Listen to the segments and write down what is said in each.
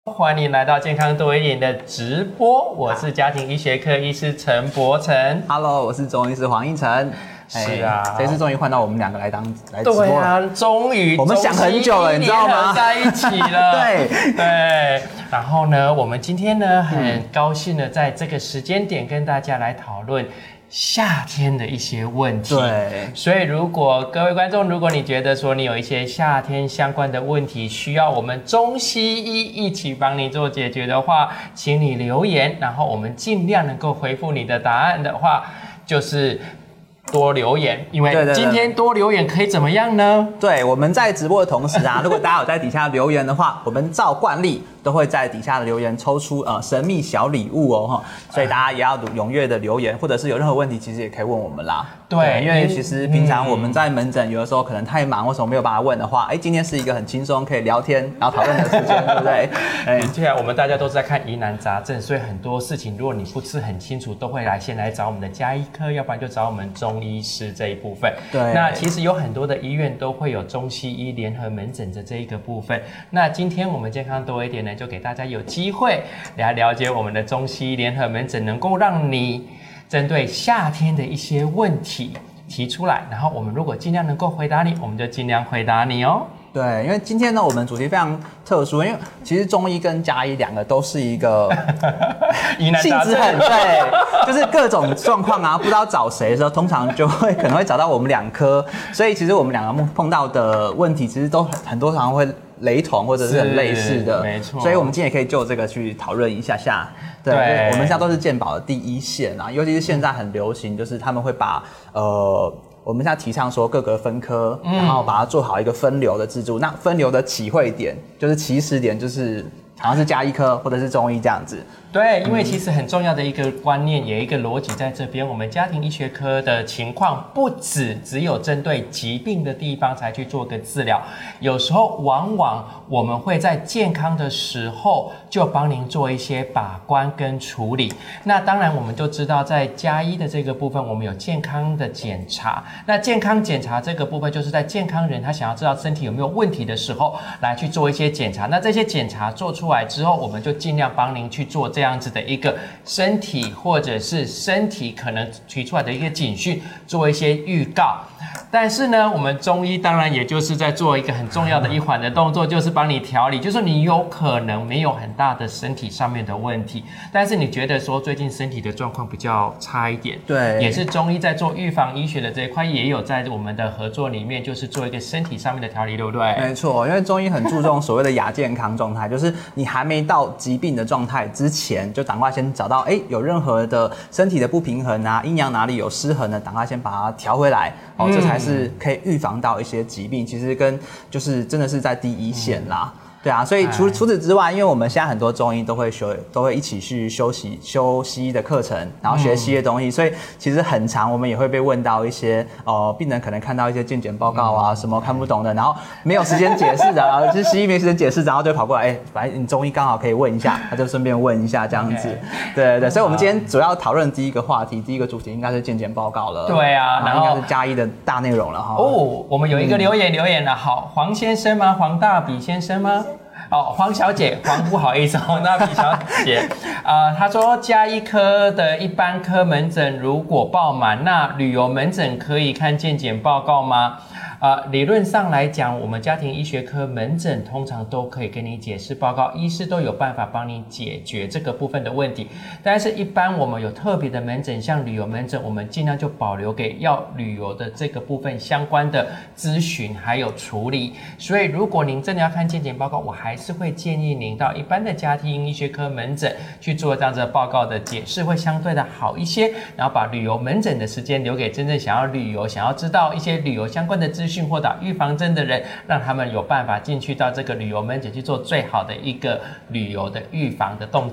欢迎来到健康多一点的直播，我是家庭医学科医师陈柏成。 Hello， 我是中医师黄奕成。 是啊， 这次终于换到我们两个来直播了。 对啊，终于我们想很久了，你知道吗？ 在一起了。 对。 然后呢，我们今天呢很高兴的在这个时间点跟大家来讨论夏天的一些问题。 对， 所以如果各位观众，如果你觉得说你有一些夏天相关的问题，需要我们中西医一起帮你做解决的话，请你留言，然后我们尽量能够回复你的答案的话，就是多留言，因为今天多留言可以怎么样呢？ 对，我们在直播的同时啊，如果大家有在底下留言的话，我们照惯例都会在底下的留言抽出神秘小礼物哦，所以大家也要踊跃的留言，或者是有任何问题，其实也可以问我们啦。对，因为其实平常我们在门诊有的时候可能太忙，或什么没有办法问的话，今天是一个很轻松可以聊天然后讨论的时间，对不对？ 既然我们大家都是在看疑难杂症，所以很多事情如果你不是很清楚，都会先来找我们的家医科，要不然就找我们中医师这一部分。 对， 那其实有很多的医院都会有中西医联合门诊的这一个部分。那今天我们健康多一点呢，就给大家有机会来了解我们的中西医联合门诊，能够让你针对夏天的一些问题提出来，然后我们如果尽量能够回答你，我们就尽量回答你哦。 对，因为今天呢，我们主题非常特殊，因为其实中医跟家医两个都是一个性质很对，就是各种状况啊，不知道找谁的时候，通常就会可能会找到我们两科，所以其实我们两个碰到的问题，其实都很多常会雷同或者是很类似的， 没错。 所以我们今天也可以就这个去讨论一下下。对，我们现在都是健保的第一线啊，尤其是现在很流行，就是他们会把我们现在提倡说各个分科，然后把它做好一个分流的制度。那分流的起会点就是起始点，就是好像是家医科或者是中医这样子。 对，因为其实很重要的一个观念，也一个逻辑在这边。我们家庭医学科的情况不只有针对疾病的地方才去做个治疗，有时候往往我们会在健康的时候就帮您做一些把关跟处理。那当然我们就知道在家医的这个部分，我们有健康的检查。那健康检查这个部分，就是在健康人他想要知道身体有没有问题的时候来去做一些检查。那这些检查做出来之后，我们就尽量帮您去做这样子的一个身体或者是身体可能提出来的一个警讯，做一些预告。但是呢，我们中医当然也就是在做一个很重要的一环的动作，就是帮你调理，就是你有可能没有很大的身体上面的问题，但是你觉得说最近身体的状况比较差一点， 对， 也是中医在做预防医学的这一块，也有在我们的合作里面，就是做一个身体上面的调理，对不对？ 没错，因为中医很注重所谓的亚健康状态，就是你还没到疾病的状态之前，就赶快先找到有任何的身体的不平衡啊，阴阳哪里有失衡的，赶快先把它调回来，这才是可以预防到一些疾病。其实跟就是真的是在第一线啦。对啊，所以除此之外，因为我们现在很多中医都会一起去修西医的课程，然后学西医的东西，所以其实很常我们也会被问到一些病人可能看到一些健检报告啊，什么看不懂的，然后没有时间解释的，就是西医没时间解释，然后就跑过来，反正你中医刚好可以问一下，他就顺便问一下这样子。对，所以我们今天主要讨论第一个话题，第一个主题应该是健检报告了。 对啊， 然后应该是家医的大内容了哈。 我们有一个留言了，好，黄先生吗？黄大比先生吗？黄小姐，不好意思，黄大比小姐，她说家医科的一般科门诊如果爆满，那旅游门诊可以看健检报告吗？理论上来讲，我们家庭医学科门诊通常都可以给你解释报告，医师都有办法帮你解决这个部分的问题。但是，一般我们有特别的门诊，像旅游门诊，我们尽量就保留给要旅游的这个部分相关的咨询还有处理。所以，如果您真的要看健检报告，我还是会建议您到一般的家庭医学科门诊去做这样子的报告的解释，会相对的好一些。然后把旅游门诊的时间留给真正想要旅游、想要知道一些旅游相关的资讯或打预防针的人，让他们有办法进去到这个旅游门诊去做最好的一个旅游的预防的动作。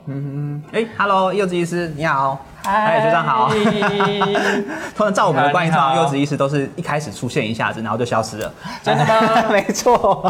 Hello， 柚子医师你好。 嗨， 学长好。通常照我们的惯例，通常柚子医师都是一开始出现一下子，然后就消失了。 真的吗？ 没错。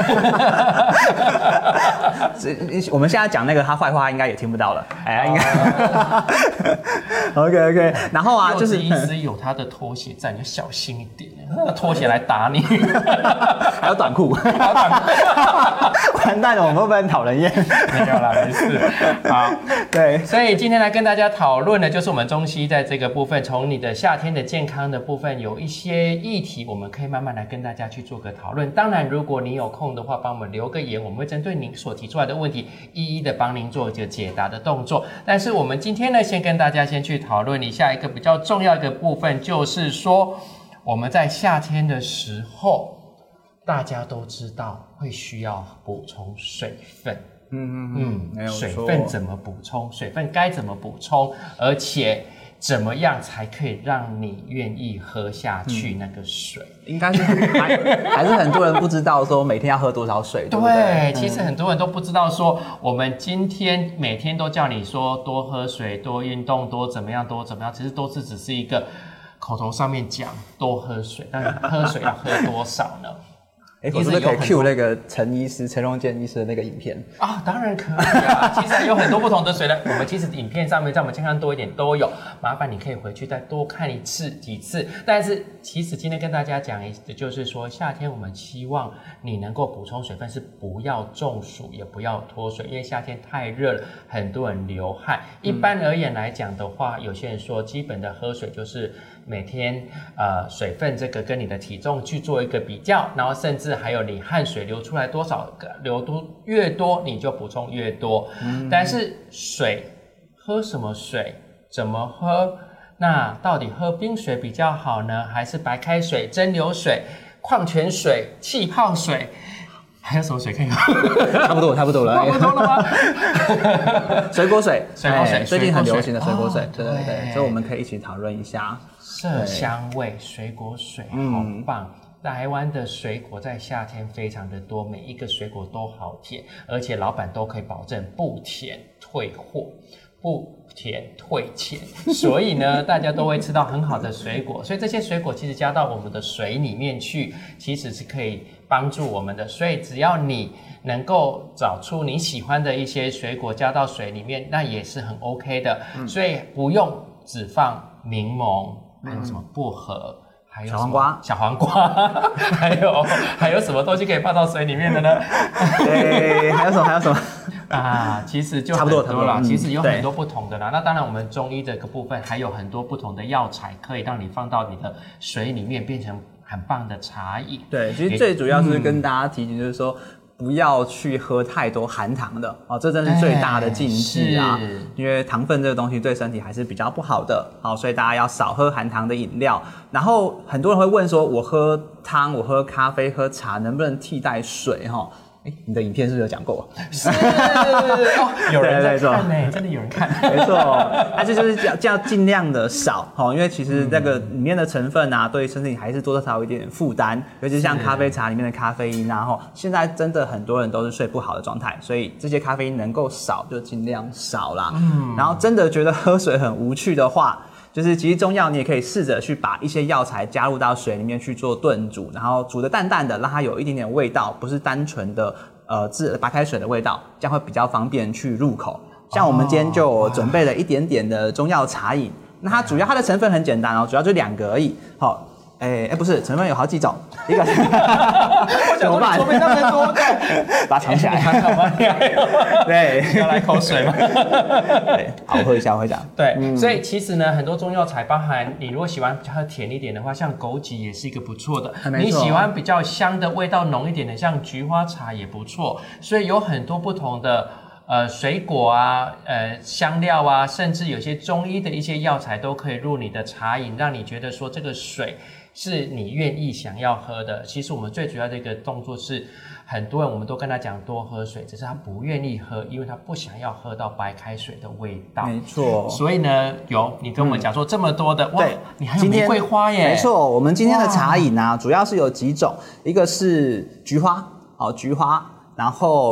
我们现在讲那个他坏话，应该也听不到了。应该。OK。然后啊，就是柚子医师有他的拖鞋在，你就小心一点，那拖鞋来打你。 还有短裤。完蛋了，我们会不会讨人厌？ 没有啦，没事。好， 对。 所以今天来跟大家讨论的就是我们中西医在这个部分，从你的夏天的健康的部分，有一些议题，我们可以慢慢来跟大家去做个讨论。当然，如果你有空的话，帮我们留个言，我们会针对您所提出来的问题，一一的帮您做一个解答的动作。但是我们今天呢，先跟大家先去讨论一下一个比较重要的部分，就是说我们在夏天的时候，大家都知道会需要补充水分。 没有错。 水分怎么补充？水分该怎么补充？而且怎么样才可以让你愿意喝下去那个水？ 应该是还是很多人不知道说每天要喝多少水，对不对？ 对，其实很多人都不知道说，我们今天每天都叫你说多喝水、多运动、多怎么样、其实都是只是一个口头上面讲多喝水，但是喝水要喝多少呢？ 我是不是可以 cue 那个陈荣健医师的那个影片啊？当然可以啊！其实有很多不同的水呢，我们其实影片上面在我们健康多一点都有，麻烦你可以回去再多看几次。但是其实今天跟大家讲的就是说，夏天我们希望你能够补充水分，是不要中暑，也不要脱水，因为夏天太热了，很多人流汗。一般而言来讲的话，有些人说基本的喝水就是每天水分这个跟你的体重去做一个比较，然后甚至还有你汗水流出来多少，越多你就补充越多。但是水喝什么水，怎么喝？那到底喝冰水比较好呢，还是白开水、蒸馏水、矿泉水、气泡水？还有什么水可以喝？ 差不多了。差不多了吗？ 水果水，最近很流行的水果水，对，所以我们可以一起讨论一下。 色香味水果水好棒。台湾的水果在夏天非常的多，每一个水果都好甜，而且老板都可以保证不甜退货，不甜退钱，所以呢，大家都会吃到很好的水果。所以这些水果其实加到我们的水里面去，其实是可以帮助我们的。所以只要你能够找出你喜欢的一些水果加到水里面，那也是很 OK 的。所以不用只放柠檬，还有什么薄荷。还有小黄瓜，还有什么东西可以放到水里面的呢？ 对，还有什么啊？其实就很多啦，其实有很多不同的啦。那当然，我们中医这个部分还有很多不同的药材，可以让你放到你的水里面，变成很棒的茶饮。 对，其实最主要是跟大家提醒，就是说，不要去喝太多含糖的哦，这真是最大的禁忌啊！因为糖分这个东西对身体还是比较不好的，好，所以大家要少喝含糖的饮料。然后很多人会问说，我喝汤、我喝咖啡、喝茶，能不能替代水？哈。你的影片是不是有讲过？ 是有人在看呢，真的有人看。 没错，但是就是要尽量的少哈，因为其实那个里面的成分啊，对身体还是多多少少有一点负担，尤其是像咖啡茶里面的咖啡因啊，现在真的很多人都是睡不好的状态，所以这些咖啡因能够少就尽量少啦。然后真的觉得喝水很无趣的话，就是其实中药你也可以试着去把一些药材加入到水里面去做炖煮，然后煮得淡淡的，让它有一点点味道，不是单纯的白开水的味道，这样会比较方便去入口。像我们今天就准备了一点点的中药茶饮，那它主要它的成分很简单哦，主要就2个而已。好。不是，成分有好几种，一个怎么办？ 桌边那么多， 把它藏起来。对， 要来口水吗？ 对，好，我喝一下。 对，所以其实呢，很多中药材，包含你如果喜欢比较甜一点的话，像枸杞也是一个不错的。你喜欢比较香的味道浓一点的，像菊花茶也不错。所以有很多不同的。水果啊，香料啊，甚至有些中医的一些药材都可以入你的茶饮，让你觉得说这个水是你愿意想要喝的。其实我们最主要的一个动作是，很多人我们都跟他讲多喝水，只是他不愿意喝，因为他不想要喝到白开水的味道。 没错。所以呢，你跟我们讲说这么多的，哇，你还有玫瑰花耶？ 没错，我们今天的茶饮啊，主要是有几种，一个是菊花，菊花，然后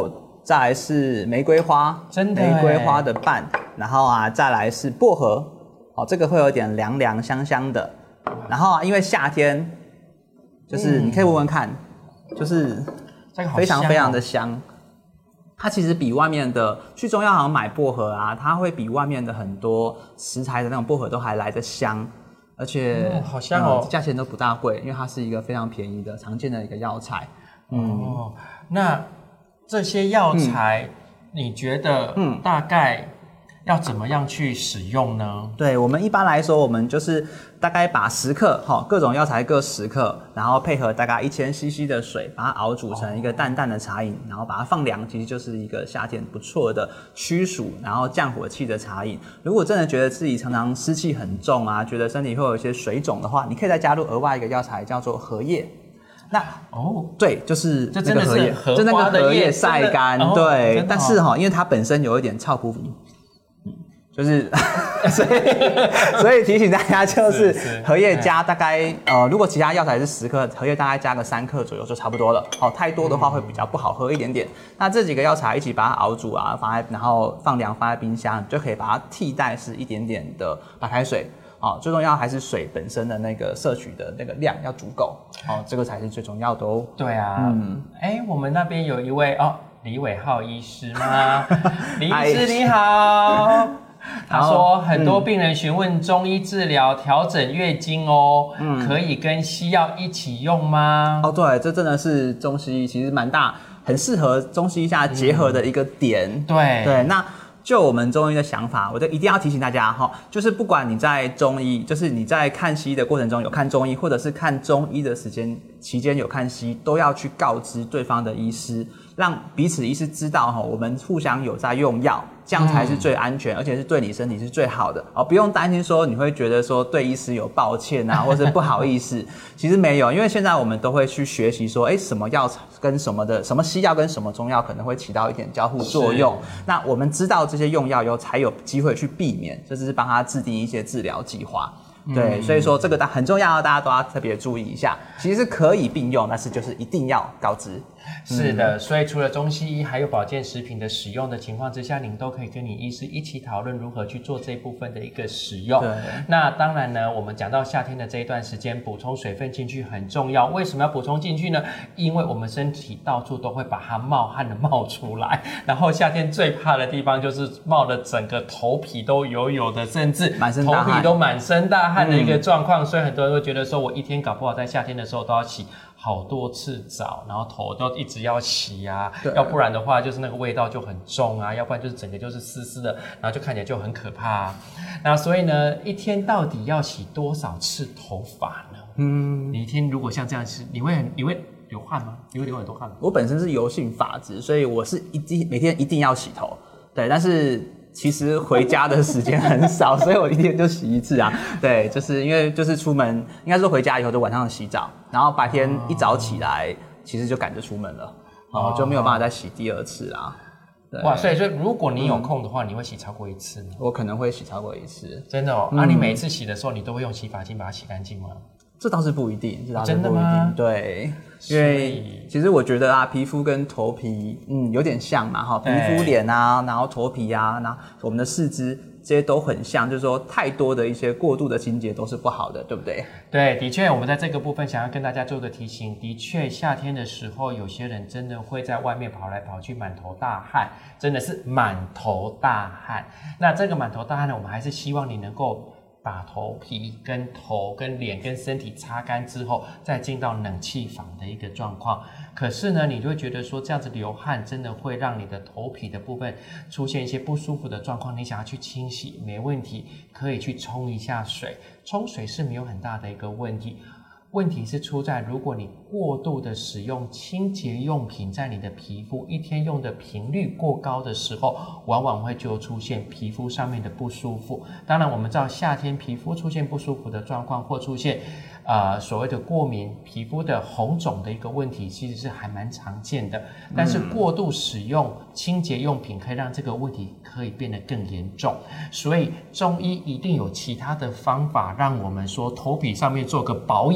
再来是玫瑰花， 真的玫瑰花的瓣，然后啊再来是薄荷，这个会有点凉凉香香的。然后啊，因为夏天，就是你可以闻闻看，就是非常非常的香。它其实比外面的去中药行买薄荷啊，它会比外面的很多食材的那种薄荷都还来得香，而且好香哦， 价钱都不大贵，因为它是一个非常便宜的常见的一个药材。 那这些药材，你觉得大概要怎么样去使用呢？ 对，我们一般来说，我们就是大概把10克，各种药材各10克，然后配合大概1000cc 的水，把它熬煮成一个淡淡的茶饮，然后把它放凉，其实就是一个夏天不错的驱暑，然后降火气的茶饮。如果真的觉得自己常常湿气很重啊，觉得身体会有一些水肿的话，你可以再加入额外一个药材，叫做荷叶。那对，就是那个荷叶，就那个荷叶晒干，对。但是因为它本身有一点臭扑鼻，就是所以提醒大家，就是荷叶加大概如果其他药材是10克，荷叶大概加个3克左右就差不多了。太多的话会比较不好喝一点点。那这几个药材一起把它熬煮啊，然后放凉放在冰箱，就可以把它替代是一点点的白开水。最重要还是水本身的那个摄取的那个量要足够，这个才是最重要的哦。 对啊，我们那边有一位李伟浩医师吗？李医师你好。他说很多病人询问中医治疗调整月经可以跟西药一起用吗？ 对，这真的是中西医其实蛮大，很适合中西医下结合的一个点。对，那就我们中医的想法，我就一定要提醒大家就是不管你在中医，就是你在看西医的过程中有看中医，或者是看中医的期间有看西医，都要去告知对方的医师，让彼此医师知道我们互相有在用药，这样才是最安全，而且是对你身体是最好的不用担心说你会觉得说对医师有抱歉啊，或者不好意思，其实没有，因为现在我们都会去学习说，什么药跟什么西药跟什么中药可能会起到一点交互作用。那我们知道这些用药以后，才有机会去避免，就是帮他制定一些治疗计划。对，所以说这个很重要，大家都要特别注意一下。其实是可以并用，但是就是一定要告知。 是的，所以除了中西医还有保健食品的使用的情况之下，您都可以跟你医师一起讨论如何去做这一部分的一个使用。对，那当然呢，我们讲到夏天的这一段时间，补充水分进去很重要。为什么要补充进去呢？因为我们身体到处都会把它冒汗的冒出来，然后夏天最怕的地方就是冒的整个头皮都油的，甚至头皮都满身大汗的一个状况。所以很多人会觉得说，我一天搞不好在夏天的时候都要洗好多次澡，然后头都一直要洗啊，要不然的话就是那个味道就很重啊，要不然就是整个就是湿湿的，然后就看起来就很可怕啊。那所以呢，一天到底要洗多少次头发呢？你一天如果像这样洗，你会流汗吗？你会流很多汗吗？ 我本身是油性发质，所以我是每天一定要洗头。对，但是其实回家的时间很少，所以我一天就洗1次啊。对，就是因为就是出门，应该说回家以后就晚上洗澡，然后白天一早起来，其实就赶着出门了，就没有办法再洗第2次啦。 哇，所以如果你有空的话，你会洗超过1次吗？ 我可能会洗超过1次。 真的哦？你每一次洗的时候，你都会用洗发精把它洗干净吗？ 这倒是不一定， 真的吗？ 对，因为其实我觉得皮肤跟头皮有点像嘛，皮肤脸啊，然后头皮啊，然后我们的四肢这些都很像，就是说太多的一些过度的清洁都是不好的，对不对？ 对，的确，我们在这个部分想要跟大家做个提醒，的确夏天的时候，有些人真的会在外面跑来跑去，满头大汗，真的是满头大汗。那这个满头大汗呢，我们还是希望你能够把头皮跟头跟脸跟身体擦干之后，再进到冷气房的一个状况。可是呢，你就会觉得说这样子流汗真的会让你的头皮的部分出现一些不舒服的状况，你想要去清洗没问题，可以去冲一下水，冲水是没有很大的一个问题。问题是出在如果你过度的使用清洁用品在你的皮肤，一天用的频率过高的时候，往往会就出现皮肤上面的不舒服。当然我们知道夏天皮肤出现不舒服的状况，或出现所谓的过敏、皮肤的红肿的一个问题，其实是还蛮常见的。但是过度使用清洁用品可以让这个问题可以变得更严重，所以中医一定有其他的方法让我们说头皮上面做个保养。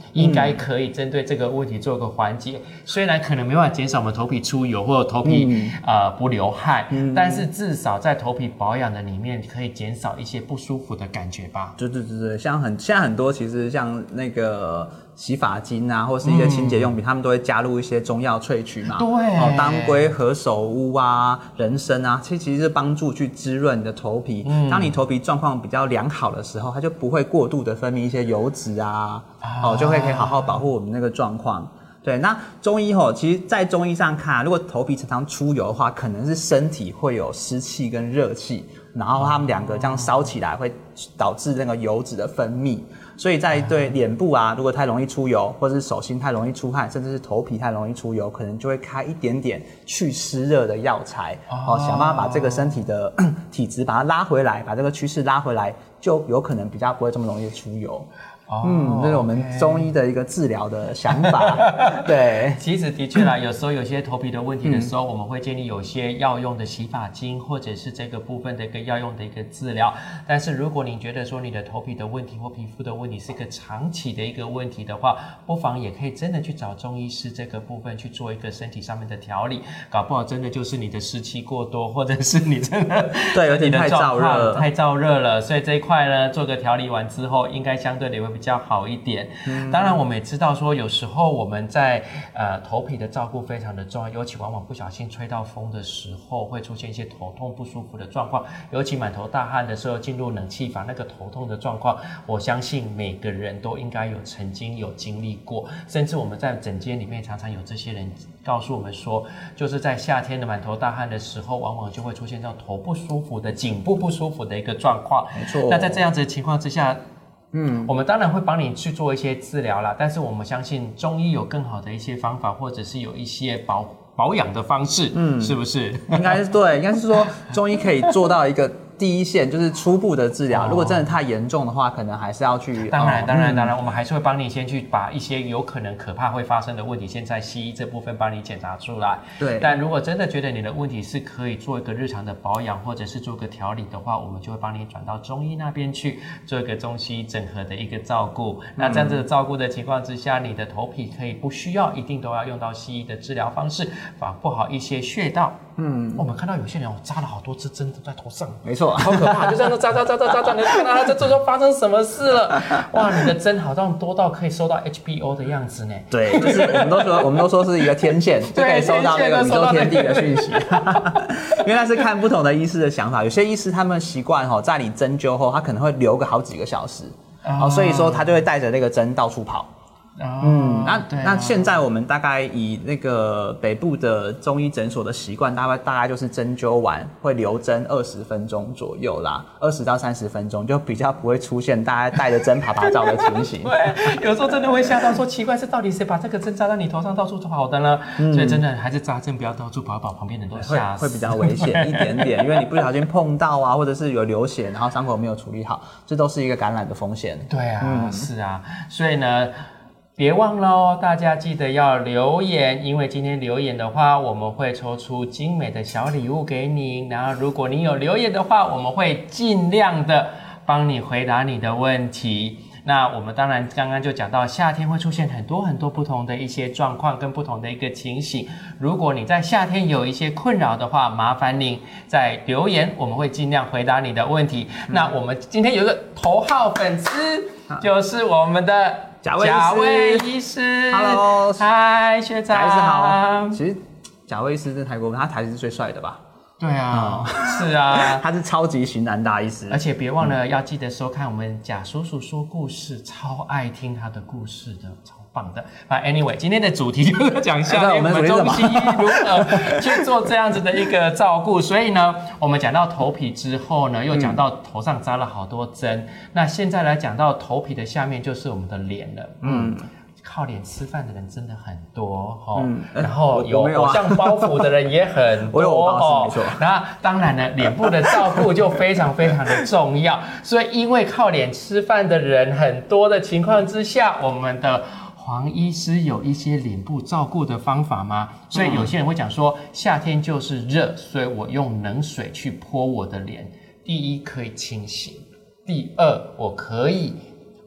应该可以针对这个问题做个缓解。虽然可能没办法减少我们头皮出油或者头皮不流汗，但是至少在头皮保养的里面可以减少一些不舒服的感觉吧。 对，像现在很多其实像那个洗发精啊，或是一些清洁用品，他们都会加入一些中药萃取嘛。 对， 当归、何首乌啊、人参啊，其实是帮助去滋润你的头皮。当你头皮状况比较良好的时候，它就不会过度的分泌一些油脂啊，就可以好好保护我们那个状况。对，那中医其实在中医上看，如果头皮常常出油的话，可能是身体会有湿气跟热气，然后他们两个这样烧起来，会导致那个油脂的分泌。所以在对脸部啊，如果太容易出油，或者是手心太容易出汗，甚至是头皮太容易出油，可能就会开一点点去湿热的药材，想办法把这个身体的体质把它拉回来，把这个趋势拉回来，就有可能比较不会这么容易出油。这是我们中医的一个治疗的想法。对， 其实的确啦，有时候有些头皮的问题的时候，我们会建议有些药用的洗发精，或者是这个部分的一个药用的一个治疗。但是如果你觉得说你的头皮的问题或皮肤的问题是一个长期的一个问题的话，不妨也可以真的去找中医师这个部分去做一个身体上面的调理，搞不好真的就是你的湿气过多，或者是你真的对有点太燥热了，所以这一块呢做个调理完之后，应该相对的会比较好一点。当然我们也知道说有时候我们在头皮的照顾非常的重要，尤其往往不小心吹到风的时候会出现一些头痛不舒服的状况，尤其满头大汗的时候进入冷气房那个头痛的状况，我相信每个人都应该曾经有经历过，甚至我们在诊间里面常常有这些人告诉我们说，就是在夏天的满头大汗的时候，往往就会出现这种头不舒服的、颈部不舒服的一个状况。 没错。 那在这样子的情况之下，我们当然会帮你去做一些治疗啦，但是我们相信中医有更好的一些方法，或者是有一些保养的方式，是不是？ 应该是对，应该是说中医可以做到一个第一线，就是初步的治疗。如果真的太严重的话，可能还是要去。 当然，我们还是会帮你先去把一些有可能可怕会发生的问题，先在西医这部分帮你检查出来。 对。 但如果真的觉得你的问题是可以做一个日常的保养，或者是做个调理的话，我们就会帮你转到中医那边去做一个中西整合的一个照顾。那这样子的照顾的情况之下，你的头皮可以不需要一定都要用到西医的治疗方式，保护好一些穴道。我们看到有些人扎了好多支针在头上， 没错， 好可怕，就这样扎，你看到他这时候发生什么事了？哇，你的针好像多到可以收到 HBO 的样子呢。 对，就是我们都说是一个天线，就可以收到那个宇宙天地的讯息。因为那是看不同的医师的想法，有些医师他们习惯在你针灸后，他可能会留个好几个小时，所以说他就会带着那个针到处跑。那现在我们大概以那个北部的中医诊所的习惯，大概就是针灸完会留针20分钟左右啦，20到30分钟，就比较不会出现大家带着针爬照的情形。 对，有时候真的会吓到说奇怪，是到底谁把这个针扎到你头上到处跑的呢？所以真的还是扎针不要到处跑，把旁边人都吓死， 会比较危险一点点，因为你不小心碰到啊，或者是有流血，然后伤口没有处理好，这都是一个感染的风险。 对啊，是啊，所以呢。别忘了哦，大家记得要留言，因为今天留言的话，我们会抽出精美的小礼物给你。然后，如果你有留言的话，我们会尽量的帮你回答你的问题。那我们当然刚刚就讲到，夏天会出现很多不同的一些状况跟不同的一个情形。如果你在夏天有一些困扰的话，麻烦您在留言，我们会尽量回答你的问题。那我们今天有一个头号粉丝，就是我们的贾魏医师。 Hello， 嗨，学长。 贾医师好。其实贾魏医师真的太过分，他台词是最帅的吧？ 对啊，是啊， 他是超级型男大医师。 而且别忘了要记得收看我们贾叔叔说故事，超爱听他的故事的，超棒的。Anyway， 今天的主题就是讲夏天我们中西医如何去做这样子的一个照顾。所以呢，我们讲到头皮之后呢，又讲到头上扎了好多针。那现在来讲到头皮的下面就是我们的脸了。靠脸吃饭的人真的很多然后有偶像包袱的人也很多没错。 那当然呢，脸部的照顾就非常的重要。所以因为靠脸吃饭的人很多的情况之下，我们的黄医师有一些脸部照顾的方法吗？所以有些人会讲说，夏天就是热，所以我用冷水去泼我的脸。第一，可以清醒；第二，我可以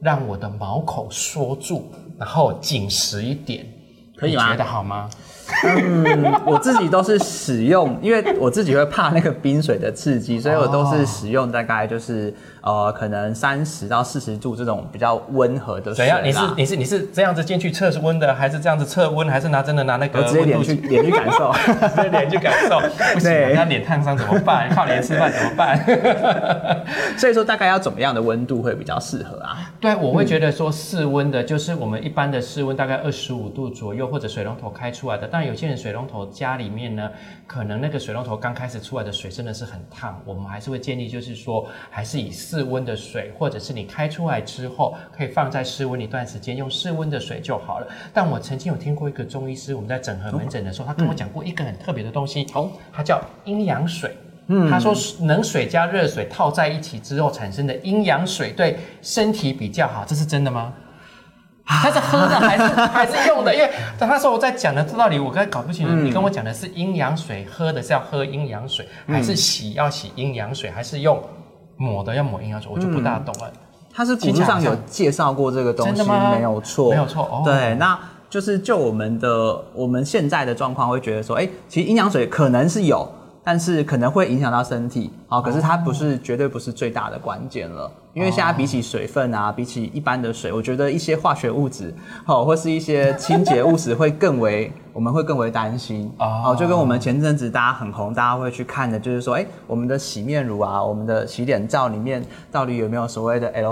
让我的毛孔缩住，然后紧实一点， 可以吗？ 你觉得好吗？ 我自己都是使用，因为我自己会怕那个冰水的刺激，所以我都是使用大概就是可能30到40度这种比较温和的水啦。 怎样？你是这样子进去测温的，还是这样子测温，还是真的拿那个我直接脸去感受， 直接脸去感受？不行，那脸烫伤怎么办？靠脸吃饭怎么办？ 所以说大概要怎么样的温度会比较适合啊？ 对，我会觉得说室温的，就是我们一般的室温大概25度左右，或者水龙头开出来的。当然有些人水龙头家里面呢，可能那个水龙头刚开始出来的水真的是很烫，我们还是会建议就是说，还是以室温的水，或者是你开出来之后可以放在室温一段时间，用室温的水就好了。但我曾经有听过一个中医师，我们在整合门诊的时候，他跟我讲过一个很特别的东西，它叫阴阳水。他说冷水加热水套在一起之后产生的阴阳水对身体比较好，这是真的吗？他是喝的还是用的？因为他说我在讲的这道理我刚才搞不清楚，你跟我讲的是阴阳水，喝的是要喝阴阳水，还是要洗阴阳水，还是用抹的要抹阴阳水？我就不大懂了。 他是古书上有介绍过这个东西，没有错， 没有错。哦， 对，那就是就我们现在的状况会觉得说，其实阴阳水可能是有。但是可能会影响到身体，可是它绝对不是最大的关键了，因为现在比起水分啊，比起一般的水，我觉得一些化学物质，或是一些清洁物质我们会更为担心。就跟我们前阵子大家很红，大家会去看的，就是说，我们的洗面乳啊，我们的洗脸皂里面到底有没有所谓的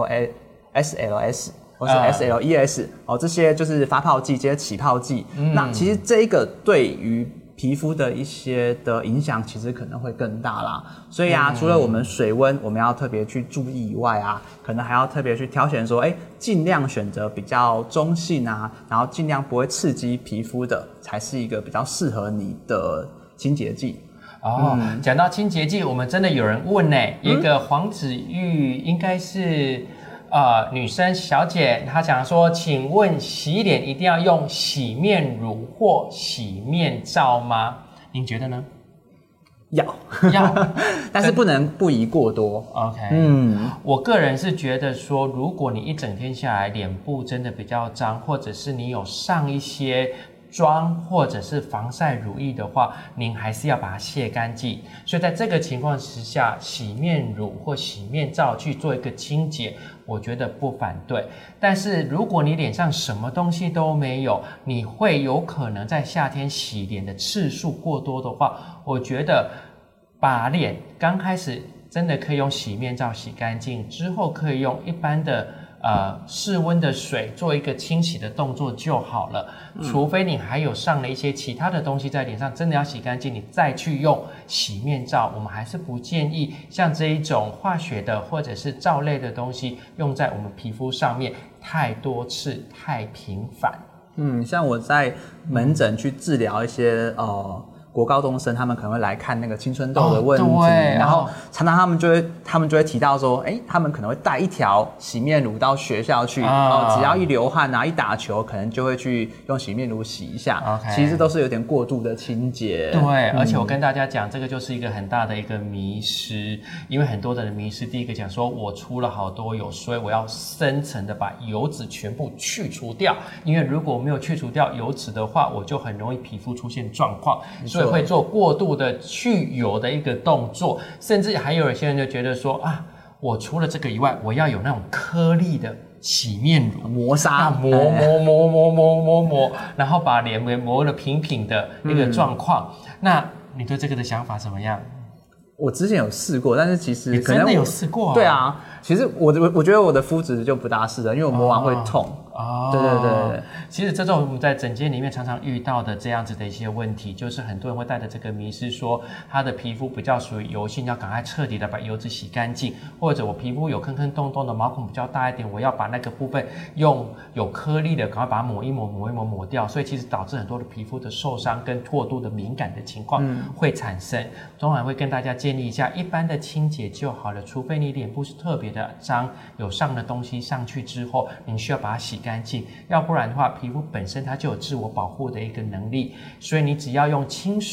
SLS 或是 SLES 这些就是发泡剂、这些起泡剂。那其实这一个对于皮肤的一些的影响其实可能会更大啦，所以除了我们水温我们要特别去注意以外可能还要特别去挑选说，尽量选择比较中性然后尽量不会刺激皮肤的，才是一个比较适合你的清洁剂。 讲到清洁剂，我们真的有人问一个黄子玉应该是。女生小姐，她讲说，请问洗脸一定要用洗面乳或洗面皂吗？您觉得呢？ 要，但是不能不宜过多。 OK，我个人是觉得说，如果你一整天下来脸部真的比较脏，或者是你有上一些妆或者是防晒乳液的话，您还是要把它卸干净。所以在这个情况之下，洗面乳或洗面皂去做一个清洁，我觉得不反对。但是如果你脸上什么东西都没有，你会有可能在夏天洗脸的次数过多的话，我觉得把脸刚开始真的可以用洗面皂洗干净，之后可以用一般的室温的水做一个清洗的动作就好了。除非你还有上了一些其他的东西在脸上，真的要洗干净，你再去用洗面皂。我们还是不建议像这一种化学的或者是皂类的东西用在我们皮肤上面太多次、太频繁。 像我在门诊去治疗一些国高中生，他们可能会来看那个青春痘的问题，然后常常他们就会提到说，他们可能会带一条洗面乳到学校去，只要一流汗一打球，可能就会去用洗面乳洗一下。其实都是有点过度的清洁。 对，而且我跟大家讲，这个就是一个很大的一个迷失，因为很多的人迷失，第一个讲说我出了好多油，所以我要深层的把油脂全部去除掉，因为如果没有去除掉油脂的话，我就很容易皮肤出现状况。所以会做过度的去油的一个动作，甚至还有一些人就觉得说我除了这个以外，我要有那种颗粒的洗面乳， 磨砂， 磨，然后把脸磨得平平的一个状况。那你对这个的想法怎么样？ 我之前有试过，但是其实可能真的有试过。 对啊，其实我觉得我的肤质就不大适合，因为我磨完会痛。对， 其实这种我们在诊间里面常常遇到的这样子的一些问题，就是很多人会带着这个迷思说，他的皮肤比较属于油性，要赶快彻底的把油脂洗干净，或者我皮肤有坑坑洞洞的，毛孔比较大一点，我要把那个部分用有颗粒的赶快把它抹掉，所以其实导致很多的皮肤的受伤跟过度的敏感的情况会产生。当然会跟大家建议一下，一般的清洁就好了，除非你脸部是特别的脏，有上的东西上去之后，你需要把它洗干净，要不然的话，皮肤本身它就有自我保护的一个能力，所以你只要用清水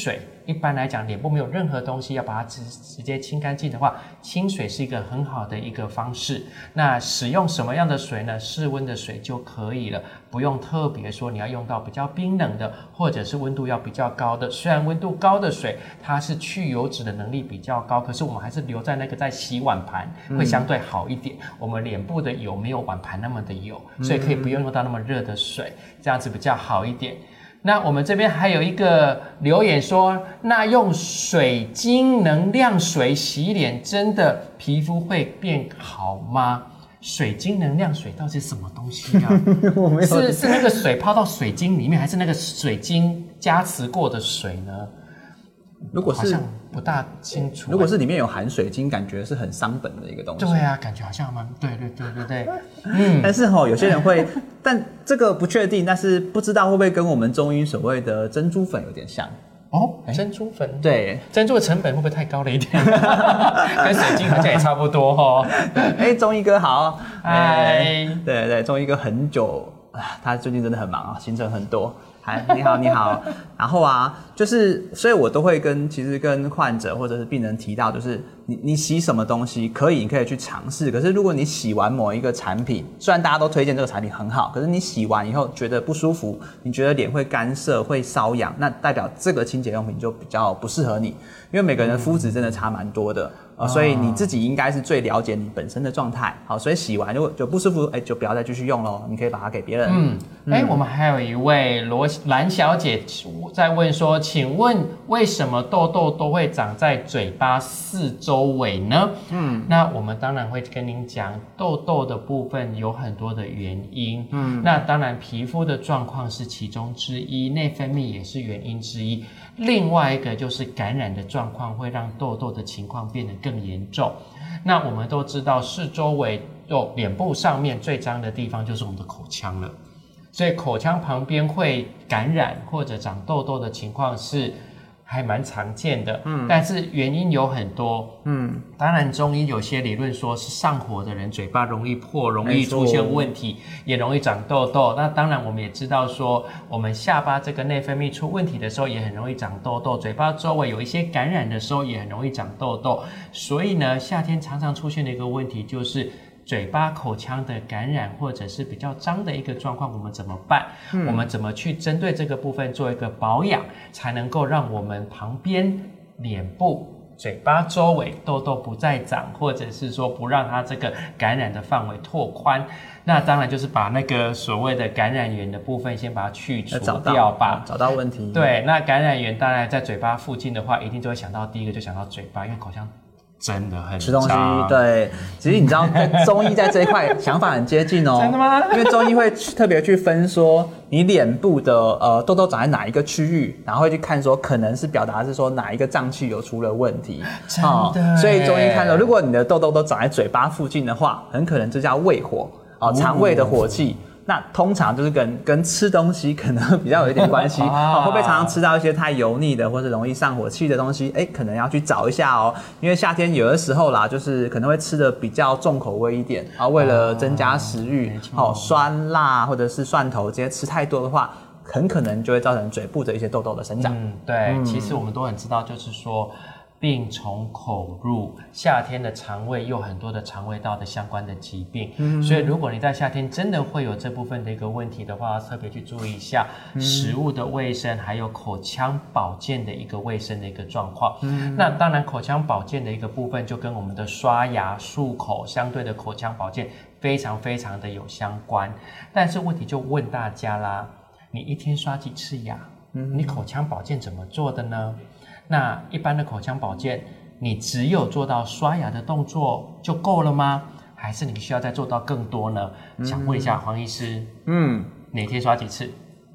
一般来讲脸部没有任何东西要把它直接清干净的话，清水是一个很好的一个方式。那使用什么样的水呢？室温的水就可以了，不用特别说你要用到比较冰冷的，或者是温度要比较高的。虽然温度高的水它是去油脂的能力比较高，可是我们还是留在那个在洗碗盘会相对好一点。我们脸部的油没有碗盘那么的油，所以可以不用用到那么热的水，这样子比较好一点。那我们这边还有一个留言说，那用水晶能量水洗脸真的皮肤会变好吗？水晶能量水到底是什么东西啊？ 我没有是那个水泡到水晶里面，还是那个水晶加持过的水呢？ 如果是好像不大清楚。 如果是里面有含水晶，感觉是很伤本的一个东西。 对啊，感觉好像蛮对。 但是有些人会，但这个不确定，但是不知道会不会跟我们中医所谓的珍珠粉有点像。 哦，珍珠粉， 对， 珍珠的成本会不会太高了一点？跟水晶好像也差不多哦。 中医哥好， 嗨， 对，中医哥很久，他最近真的很忙啊，行程很多。嗨，你好。然后就是，所以我都会其实跟患者或者是病人提到，就是你洗什么东西你可以去尝试。可是如果你洗完某一个产品，虽然大家都推荐这个产品很好，可是你洗完以后觉得不舒服，你觉得脸会干涩、会瘙痒，那代表这个清洁用品就比较不适合你，因为每个人的肤质真的差蛮多的。所以你自己应该是最了解你本身的状态。好，所以洗完如果就不舒服，就不要再继续用咯，你可以把它给别人。 我们还有一位蓝小姐在问说，请问为什么痘痘都会长在嘴巴四周围呢？那我们当然会跟您讲，痘痘的部分有很多的原因。那当然皮肤的状况是其中之一，内分泌也是原因之一。另外一个就是感染的状况会让痘痘的情况变得更严重。那我们都知道四周围脸部上面最脏的地方就是我们的口腔了，所以口腔旁边会感染或者长痘痘的情况是还蛮常见的。但是原因有很多。当然中医有些理论说是上火的人嘴巴容易破，容易出现问题，也容易长痘痘。那当然我们也知道说，我们下巴这个内分泌出问题的时候也很容易长痘痘，嘴巴周围有一些感染的时候也很容易长痘痘。所以呢，夏天常常出现的一个问题就是嘴巴口腔的感染或者是比较脏的一个状况，我们怎么办？我们怎么去针对这个部分做一个保养，才能够让我们旁边脸部嘴巴周围痘痘不再长，或者是说不让它这个感染的范围拓宽。那当然就是把那个所谓的感染源的部分先把它去除掉吧， 找到问题。 对，那感染源当然在嘴巴附近的话，一定就会想到第一个就想到嘴巴，因为口腔真的很吃东西。对，其实你知道中医在这一块想法很接近哦。 真的吗？ 因为中医会特别去分说你脸部的痘痘长在哪一个区域，然后会去看说可能是表达是说哪一个脏器有出了问题。 真的。 所以中医看到，如果你的痘痘都长在嘴巴附近的话，很可能这叫胃火，肠胃的火气。那通常就是跟吃东西可能比较有一点关系。会不会常常吃到一些太油腻的或是容易上火气的东西？可能要去找一下哦。因为夏天有的时候啦，就是可能会吃的比较重口味一点，为了增加食欲，酸辣或者是蒜头这些吃太多的话，很可能就会造成嘴部的一些痘痘的生长。 对，其实我们都很知道，就是说病从口入，夏天的肠胃又很多的肠胃道的相关的疾病。所以如果你在夏天真的会有这部分的一个问题的话，特别去注意一下食物的卫生，还有口腔保健的一个卫生的一个状况。那当然口腔保健的一个部分就跟我们的刷牙漱口相对的口腔保健非常非常的有相关。但是问题就问大家啦，你一天刷几次牙？你口腔保健怎么做的呢？那一般的口腔保健，你只有做到刷牙的动作就够了吗？还是你需要再做到更多呢？想问一下黄医师，每天刷几次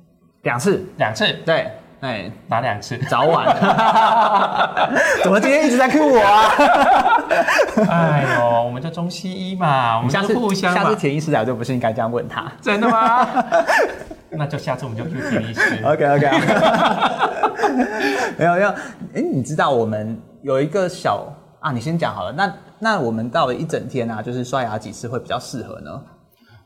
？2次。 2次？ 对。 哪2次？ 早晚。怎么今天一直在 cue 我啊？ 哎呦，我们就中西医嘛，我们就互相嘛。 下次田医师来就不是应该这样问他？ 真的吗？那就下次我们就 cue 田医师。 OK。没有，你知道我们有一个你先讲好了。那我们到了一整天啊，就是刷牙几次会比较适合呢？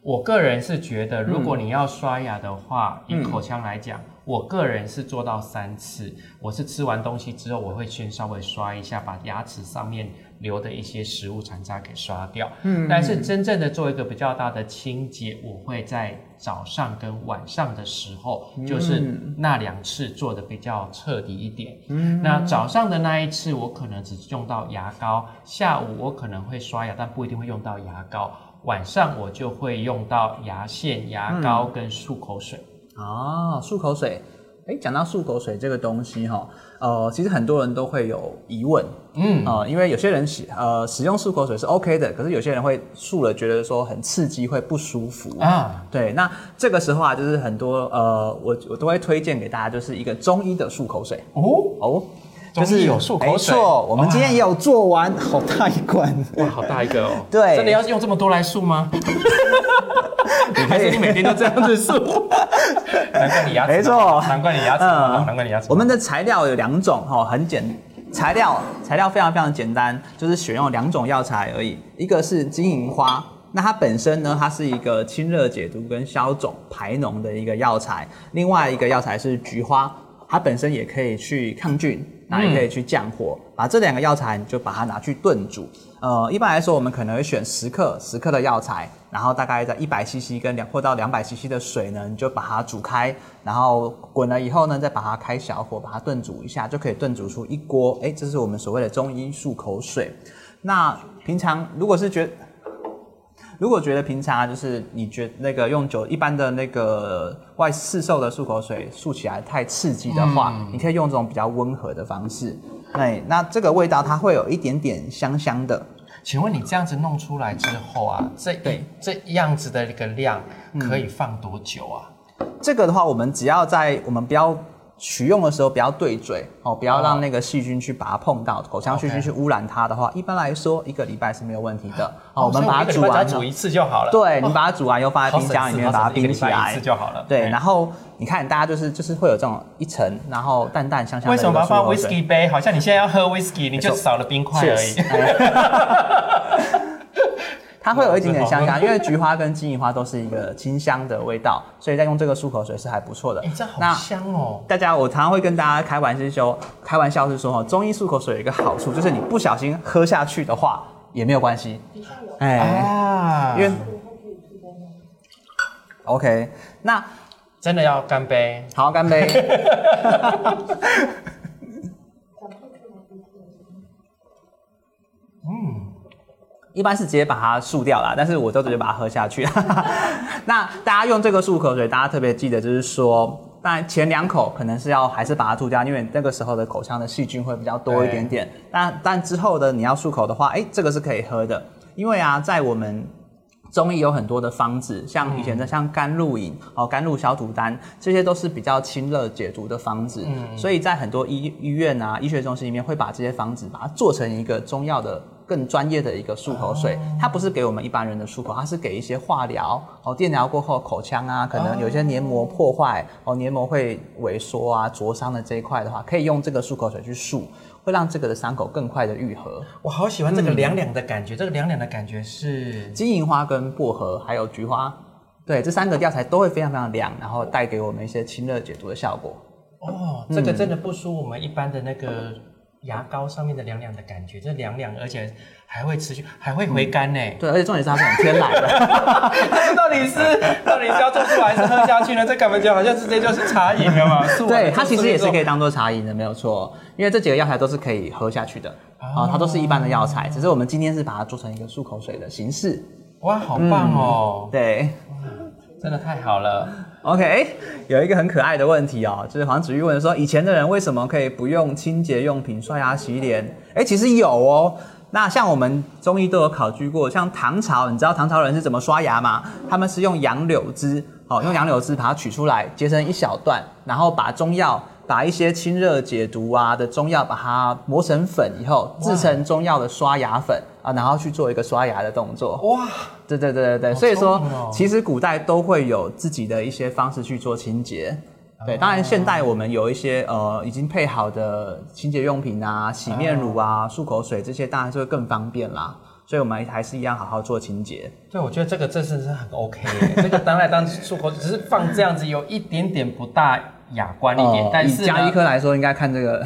我个人是觉得，如果你要刷牙的话，以口腔来讲，我个人是做到3次。我是吃完东西之后，我会先稍微刷一下，把牙齿上面留的一些食物残渣给刷掉。但是真正的做一个比较大的清洁，我会在早上跟晚上的时候，就是那2次做的比较彻底一点。那早上的那一次，我可能只用到牙膏，下午我可能会刷牙，但不一定会用到牙膏。晚上我就会用到牙线、牙膏跟漱口水。 漱口水。讲到漱口水这个东西其实很多人都会有疑问，因为有些人使用漱口水是 OK 的，可是有些人会漱了觉得说很刺激，会不舒服啊。对，那这个时候就是很多我都会推荐给大家，就是一个中医的漱口水就是有漱口水， 没错，我们今天也有做完，好大一罐， 哇，好大一个哦。 对， 真的要用这么多来漱吗？还是你每天都这样子漱？难怪你牙齿， 没错， 难怪你牙齿，难怪你牙齿。 我们的材料有2种很材料非常非常简单，就是选用2种药材而已，一个是金银花。那它本身呢，它是一个清热解毒跟消肿排脓的一个药材，另外一个药材是菊花，它本身也可以去抗菌，那也可以去降火。把这2个药材你就把它拿去炖煮。一般来说我们可能会选10克的药材，然后大概在100cc 跟或到200cc 的水呢，你就把它煮开，然后滚了以后呢，再把它开小火把它炖煮一下，就可以炖煮出一锅。这是我们所谓的中医漱口水。那平常如果觉得平常就是你觉得那个用一般的那个外市售的漱口水漱起来太刺激的话，你可以用这种比较温和的方式。那这个味道它会有一点点香香的。 请问你这样子弄出来之后啊，这样子的一个量可以放多久啊？ 这个的话，我们不要取用的时候不要对嘴不要让那个细菌去把它碰到，口腔细菌去污染它的话，一般来说1个礼拜是没有问题的。我们把它煮完， 煮1次就好了。 对，你把它煮完又放在冰箱里面，把它冰起来 1次就好了。 对，然后你看大家就是会有这种一层，然后淡淡香香的。 为什么把它放 whisky 杯？好像你现在要喝 whisky， 你就少了冰块而已。它会有一点点香香，因为菊花跟金银花都是一个清香的味道，所以在用这个漱口水是还不错的。 这好香哦！ 我常常会跟大家开玩笑是说，中医漱口水有一个好处，就是你不小心喝下去的话也没有关系。因为 OK， 那真的要干杯， 好，干杯。一般是直接把它漱掉啦，但是我都直接把它喝下去。那大家用这个漱口水，大家特别记得就是说，当然前2口可能是还是把它吐掉，因为那个时候的口腔的细菌会比较多一点点。但之后的你要漱口的话，这个是可以喝的，因为在我们中医有很多的方子，像以前的像甘露饮、甘露小土丹，这些都是比较清热解毒的方子。所以在很多医院医学中心里面会把这些方子把它做成一个中药的更专业的一个漱口水。它不是给我们一般人的漱口，它是给一些化疗电疗过后口腔可能有些黏膜破坏黏膜会萎缩灼伤的这一块的话，可以用这个漱口水去漱，会让这个的伤口更快的愈合。 我好喜欢这个凉凉的感觉，这个凉凉的感觉是金银花跟薄荷还有菊花，对，这3个药材都会非常非常凉，然后带给我们一些清热解毒的效果。 这个真的不输我们一般的那个牙膏上面的凉凉的感觉，这凉凉而且还会持续，还会回甘呢。 对，而且重点是它是很天然的。 到底是要做出来还是喝下去呢？这感觉好像直接就是茶饮了嘛。 对，它其实也是可以当做茶饮的，没有错。因为这几个药材都是可以喝下去的它都是一般的药材，只是我们今天是把它做成一个漱口水的形式。 哇，好棒哦！ 对， 真的太好了。 OK， 有一个很可爱的问题就是黄子玉问说，以前的人为什么可以不用清洁用品刷牙洗脸？其实有那像我们中医都有考据过，像唐朝，你知道唐朝人是怎么刷牙吗？他们是用杨柳枝，用杨柳枝把它取出来，截成一小段，然后把一些清热解毒的中药把它磨成粉以后，制成中药的刷牙粉然后去做一个刷牙的动作。 哇， 对，所以说其实古代都会有自己的一些方式去做清洁。对，当然现代我们有一些已经配好的清洁用品洗面乳漱口水这些当然是会更方便啦。 所以我们还是一样好好做清洁。 对，我觉得这个真是很 OK 耶。这个当漱口水只是放这样子，有一点点不大雅观一点，但是以家医科来说，应该看这个。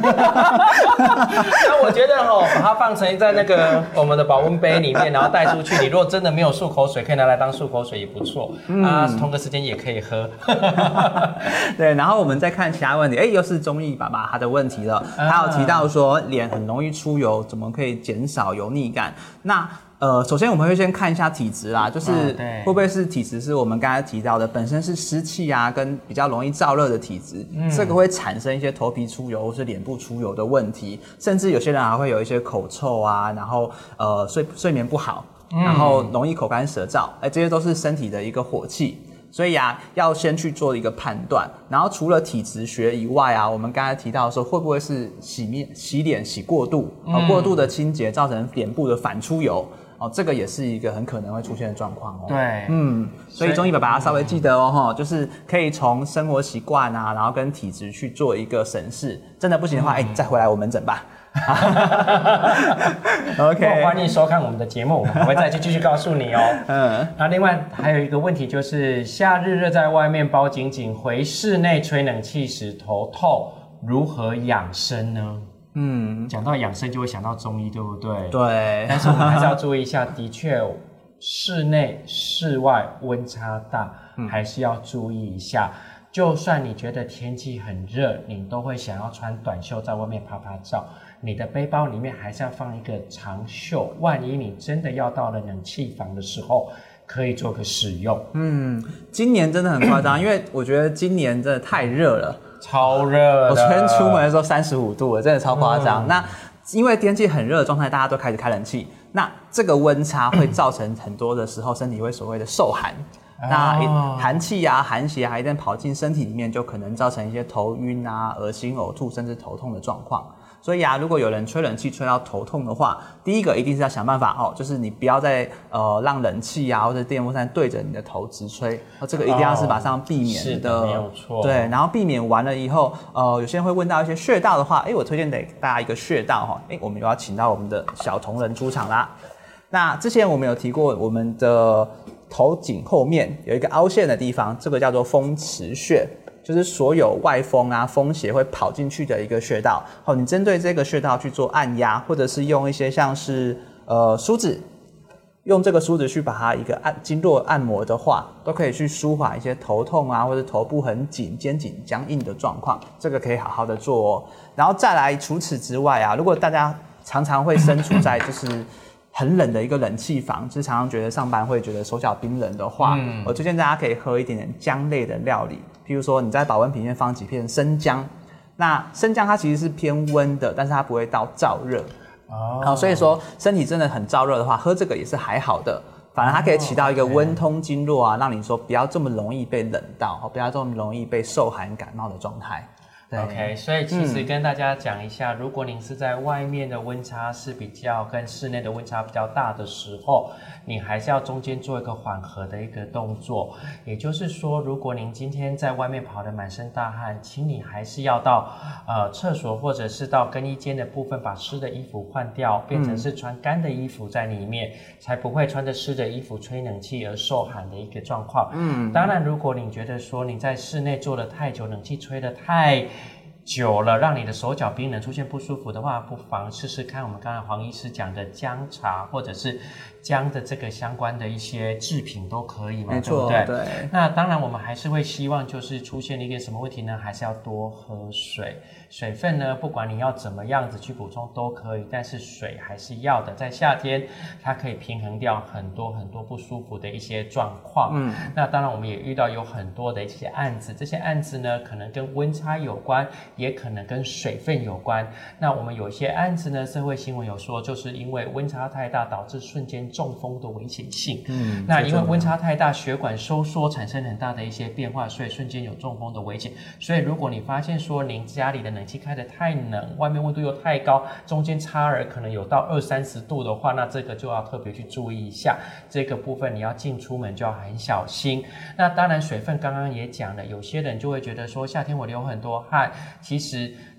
那我觉得把它放成在那个我们的保温杯里面，然后带出去。你如果真的没有漱口水，可以拿来当漱口水也不错。同个时间也可以喝。 对，然后我们再看其他问题，又是中医爸爸他的问题了。他有提到说脸很容易出油，怎么可以减少油腻感？那首先我们会先看一下体质啦，就是会不会是体质是我们刚才提到的，本身是湿气啊，跟比较容易燥热的体质，这个会产生一些头皮出油或是脸部出油的问题，甚至有些人还会有一些口臭啊，然后睡眠不好，然后容易口干舌燥，这些都是身体的一个火气。所以要先去做一个判断，然后除了体质学以外我们刚才提到说会不会是洗脸洗过度，过度的清洁造成脸部的反出油，这个也是一个很可能会出现的状况。 对， 所以中医爸爸稍微记得就是可以从生活习惯然后跟体质去做一个审视，真的不行的话，再回来我门诊吧。OK， 欢迎收看我们的节目，我们还会再继续告诉你那另外还有一个问题就是，夏日热在外面包紧紧，回室内吹冷气时头痛，如何养生呢？讲到养生就会想到中医，对不对？ 对。 但是我们还是要注意一下，的确，室内、室外温差大，还是要注意一下。就算你觉得天气很热，你都会想要穿短袖在外面拍拍照，你的背包里面还是要放一个长袖，万一你真的要到了冷气房的时候，可以做个使用。 今年真的很夸张，因为我觉得今年真的太热了， 超热的。 我昨天出门的时候35度了，真的超夸张。那因为天气很热的状态，大家都开始开冷气，那这个温差会造成很多的时候身体会所谓的受寒。那寒气寒邪一旦跑进身体里面，就可能造成一些头晕恶心、呕吐，甚至头痛的状况。所以如果有人吹冷气吹到头痛的话，第一个一定是要想办法就是你不要再让冷气或者电风扇对着你的头直吹，这个一定要是马上避免的。 是的，没有错。 对，然后避免完了以后，有些人会问到一些穴道的话，我推荐给大家一个穴道我们又要请到我们的小同仁出场啦。那之前我们有提过，我们的头颈后面有一个凹陷的地方，这个叫做风池穴，就是所有外风风邪会跑进去的一个穴道。你针对这个穴道去做按压，或者是用一些像是梳子，用这个梳子去把它一个经络按摩的话，都可以去舒缓一些头痛或者头部很紧、肩颈僵硬的状况。这个可以好好的做然后再来，除此之外如果大家常常会身处在就是很冷的一个冷气房，就是常常觉得上班会觉得手脚冰冷的话，我推荐大家可以喝一点点姜类的料理，譬如说你在保温瓶里面放几片生姜，那生姜它其实是偏温的，但是它不会到燥热所以说身体真的很燥热的话，喝这个也是还好的，反而它可以起到一个温通经络让你说不要这么容易被冷到，不要这么容易被受寒感冒的状态。 OK， 所以其实跟大家讲一下，如果您是在外面的温差是比较跟室内的温差比较大的时候，你还是要中间做一个缓和的一个动作。也就是说，如果您今天在外面跑得满身大汗，请你还是要到厕所或者是到更衣间的部分，把湿的衣服换掉，变成是穿干的衣服在里面，才不会穿着湿的衣服吹冷气而受寒的一个状况。当然，如果你觉得说你在室内坐得太久，冷气吹得太久了，让你的手脚冰冷出现不舒服的话，不妨试试看我们刚才黄医师讲的姜茶，或者是姜的这个相关的一些制品都可以嘛， 没错， 对不对？那当然我们还是会希望就是出现了一个什么问题呢？还是要多喝水。水分呢，不管你要怎么样子去补充都可以，但是水还是要的。在夏天，它可以平衡掉很多很多不舒服的一些状况。那当然我们也遇到有很多的一些案子，这些案子呢，可能跟温差有关，也可能跟水分有关。那我们有一些案子呢，社会新闻有说，就是因为温差太大，导致瞬间中风的危险性。那因为温差太大，血管收缩产生很大的一些变化，所以瞬间有中风的危险。所以如果你发现说您家里的冷气开得太冷，外面温度又太高，中间差额可能有到20-30度的话，那这个就要特别去注意一下。这个部分你要进出门就要很小心。那当然水分刚刚也讲了，有些人就会觉得说夏天我流很多汗，其实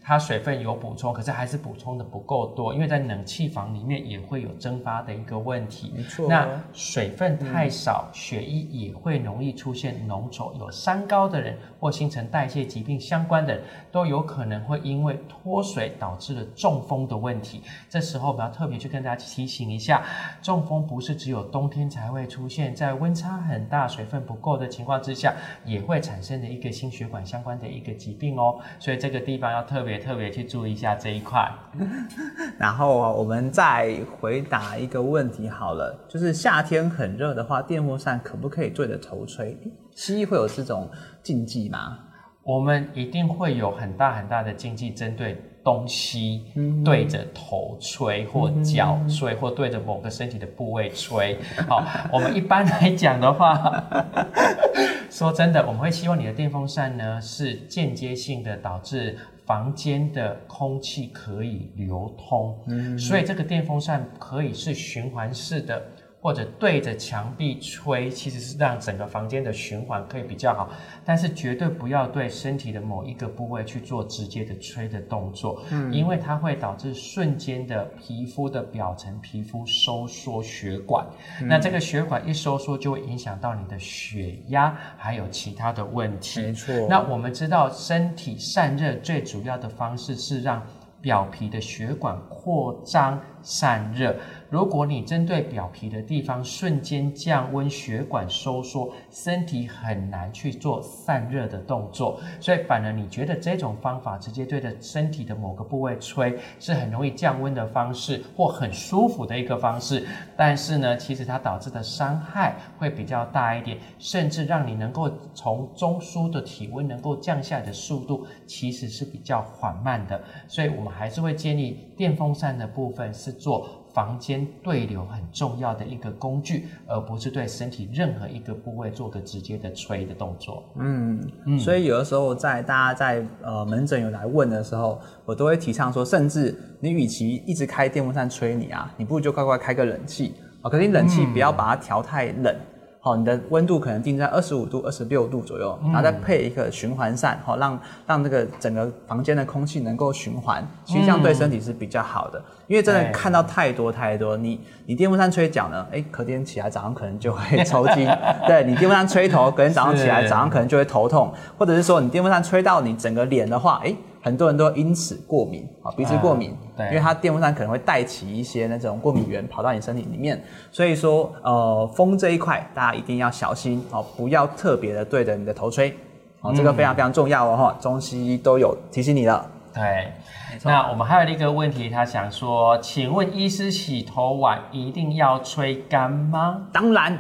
它水分有补充，可是还是补充的不够多，因为在冷气房里面也会有蒸发的一个问题。 没错， 那水分太少，血液也会容易出现浓稠，有三高的人或新陈代谢疾病相关的人都有可能会因为脱水导致了中风的问题。这时候我们要特别去跟大家提醒一下，中风不是只有冬天才会出现，在温差很大、水分不够的情况之下，也会产生的一个心血管相关的一个疾病哦。所以这个地方要特别去注意一下这一块。 然后我们再回答一个问题好了，就是夏天很热的话，电风扇可不可以对着头吹？西医会有这种禁忌吗？ 我们一定会有很大的禁忌，针对东西对着头吹或脚吹或对着某个身体的部位吹。好，我们一般来讲的话，说真的，我们会希望你的电风扇呢是间接性的导致房间的空气可以流通，所以这个电风扇可以是循环式的，或者对着墙壁吹，其实是让整个房间的循环可以比较好，但是绝对不要对身体的某一个部位去做直接的吹的动作，因为它会导致瞬间的皮肤的表层皮肤收缩血管，那这个血管一收缩就会影响到你的血压还有其他的问题。 没错。 那我们知道身体散热最主要的方式是让表皮的血管扩张散热，如果你针对表皮的地方瞬间降温，血管收缩，身体很难去做散热的动作，所以反而你觉得这种方法直接对着身体的某个部位吹是很容易降温的方式，或很舒服的一个方式，但是呢，其实它导致的伤害会比较大一点，甚至让你能够从中枢的体温能够降下来的速度其实是比较缓慢的，所以我们还是会建议电风扇的部分是做房间对流很重要的一个工具，而不是对身体任何一个部位做个直接的吹的动作。 所以有的时候大家在门诊有来问的时候，我都会提倡说，甚至你与其一直开电风扇吹你啊，你不如就乖乖开个冷气，可是你冷气不要把它调太冷。你的温度可能定在25度、26度左右，然后再配一个循环扇，让这个整个房间的空气能够循环，其实这样对身体是比较好的。因为真的看到太多，你电风扇吹脚呢，隔天起来早上可能就会抽筋，对，你电风扇吹头，隔天早上起来早上可能就会头痛，或者是说你电风扇吹到你整个脸的话，很多人都因此过敏，鼻子过敏，因为它电风扇可能会带起一些那种过敏源跑到你身体里面，所以说风这一块大家一定要小心，不要特别的对着你的头吹，这个非常非常重要哦，中西医都有提醒你了。 对，那我们还有一个问题，他想说，请问医师洗头碗一定要吹干吗？ 当然。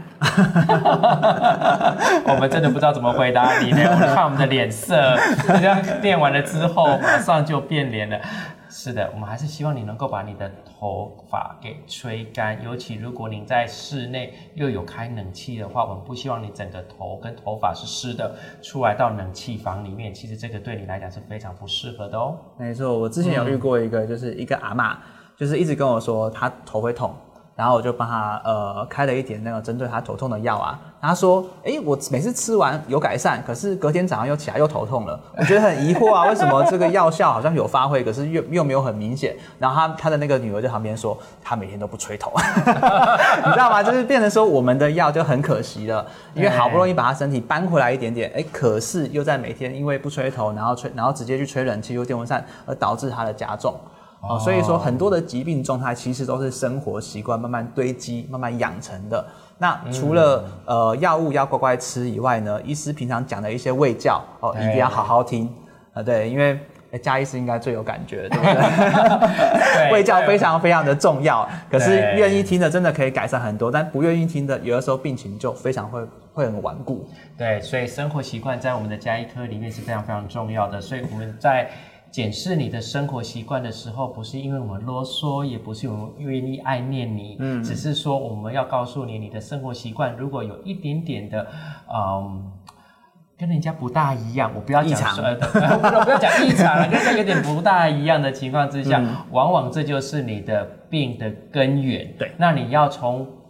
我们真的不知道怎么回答你呢，我们看我们的脸色，这样练完了之后马上就变脸了。是的，我们还是希望你能够把你的头发给吹干，尤其如果您在室内又有开冷气的话，我们不希望你整个头跟头发是湿的，出来到冷气房里面，其实这个对你来讲是非常不适合的哦。没错，我之前有遇过一个，就是一个阿嬷，就是一直跟我说她头会痛，然后我就帮她开了一点那个针对她头痛的药啊。他说：“我每次吃完有改善，可是隔天早上又起来又头痛了。我觉得很疑惑啊，为什么这个药效好像有发挥，可是又没有很明显？”然后他的那个女儿在旁边说：“他每天都不吹头，你知道吗？就是变成说我们的药就很可惜了，因为好不容易把他身体搬回来一点点，可是又在每天因为不吹头，然后直接去吹冷气或电风扇，而导致他的加重。”所以说很多的疾病状态其实都是生活习惯慢慢堆积、慢慢养成的。那除了药物要乖乖吃以外呢，医师平常讲的一些卫教一定要好好听对，因为嘉医师应该最有感觉，对不对？卫教非常非常的重要，可是愿意听的真的可以改善很多，但不愿意听的，有的时候病情就非常会很顽固。对，所以生活习惯在我们的家医科里面是非常非常重要的，所以我们在检视你的生活习惯的时候，不是因为我们啰嗦，也不是我们愿意爱念你，只是说我们要告诉你，你的生活习惯如果有一点点的跟人家不大一样，我不要讲不要讲异常了，跟人家有点不大一样的情况之下，往往这就是你的病的根源。对，那你要从